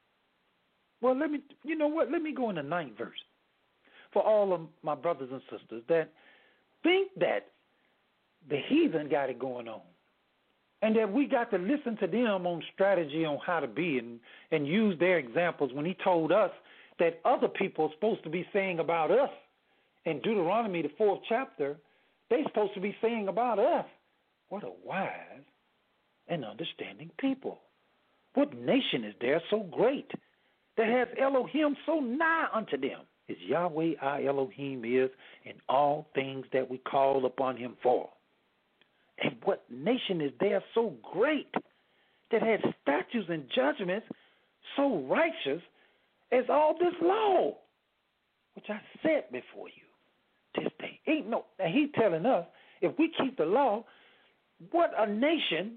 Well, let me go in the 9th verse. For all of my brothers and sisters that think that the heathen got it going on, and that we got to listen to them on strategy on how to be and use their examples when He told us that other people are supposed to be saying about us. In Deuteronomy, the 4th chapter, they're supposed to be saying about us. What a wise and understanding people. What nation is there so great that has Elohim so nigh unto them? As Yahweh our Elohim is in all things that we call upon Him for. And what nation is there so great that has statutes and judgments so righteous as all this law, which I said before you this day? Ain't no. Now He's telling us if we keep the law, what a nation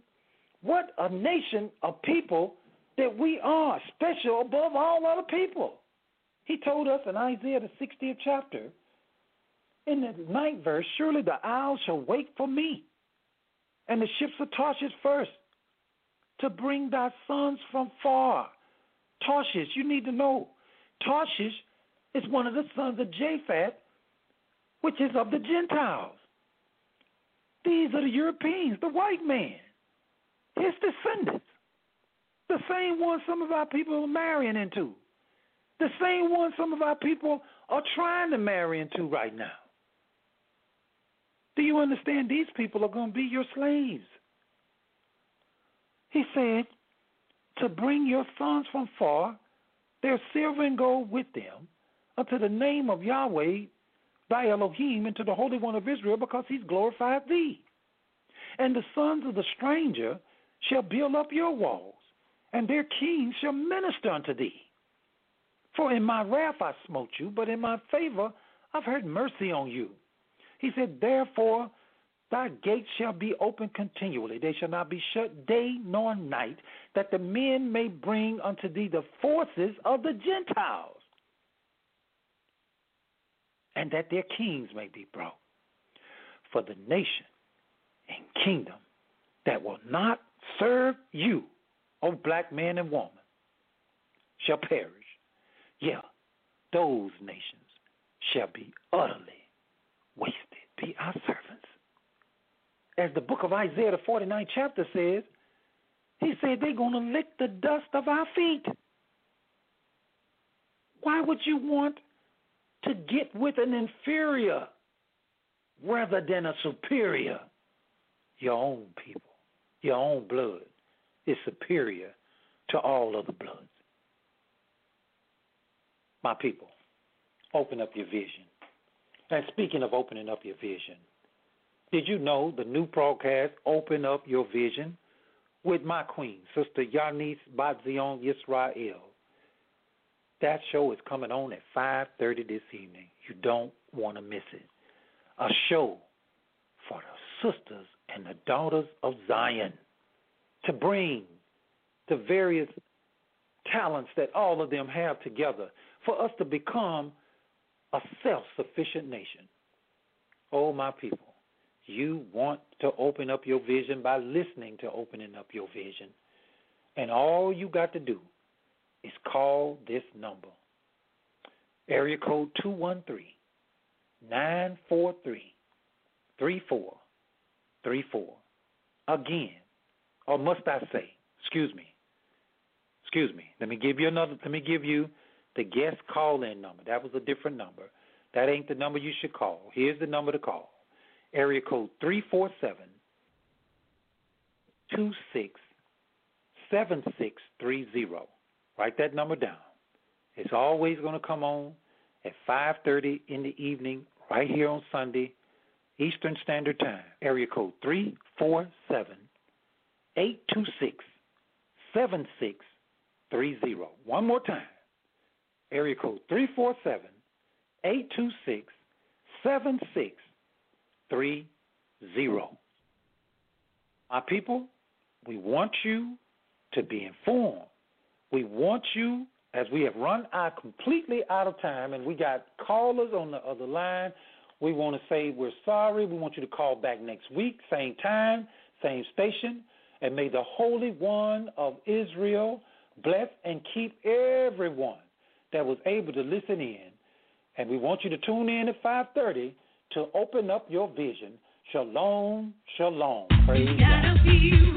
of people that we are, special above all other people. He told us in Isaiah the 60th chapter, in the 9th verse, surely the isles shall wait for me, and the ships of Tarshish first, to bring thy sons from far. Tarshish, you need to know, Tarshish is one of the sons of Japhet, which is of the Gentiles. These are the Europeans, the white man, his descendants, the same ones some of our people are marrying into, the same ones some of our people are trying to marry into right now. Do you understand? These people are going to be your slaves. He said, to bring your sons from far, their silver and gold with them, unto the name of Yahweh, thy Elohim, and to the Holy One of Israel, because He's glorified thee. And the sons of the stranger shall build up your walls, and their kings shall minister unto thee. For in my wrath I smote you, but in my favor I've had mercy on you. He said, therefore, thy gates shall be open continually. They shall not be shut day nor night, that the men may bring unto thee the forces of the Gentiles, and that their kings may be brought. For the nation and kingdom that will not serve you, O black man and woman, shall perish. Yeah, those nations shall be utterly wasted. Be our servants. As the book of Isaiah, the 49th chapter says, he said they're going to lick the dust of our feet. Why would you want to get with an inferior rather than a superior? Your own people, your own blood is superior to all other bloods. My people, open up your vision. And speaking of opening up your vision, did you know the new broadcast, Open Up Your Vision, with my queen, Sister Yanis Bazion Yisrael? That show is coming on at 5:30 this evening. You don't want to miss it. A show for the sisters and the daughters of Zion to bring the various talents that all of them have together for us to become a self-sufficient nation. Oh, my people, you want to open up your vision by listening to Opening Up Your Vision. And all you got to do is call this number, area code 213-943-3434. Again, or must I say, excuse me. Let me give you the guest call-in number. That was a different number. That ain't the number you should call. Here's the number to call. Area code 347-267630. Write that number down. It's always going to come on at 5:30 in the evening, right here on Sunday, Eastern Standard Time. Area code 347-826-7630. One more time. Area code 347-826-7630. My people, we want you to be informed. We want you, as we have run out completely out of time and we got callers on the other line, we want to say we're sorry. We want you to call back next week, same time, same station, and may the Holy One of Israel bless and keep everyone that was able to listen in. And we want you to tune in at 5:30 to open up your vision. Shalom, shalom. Praise God.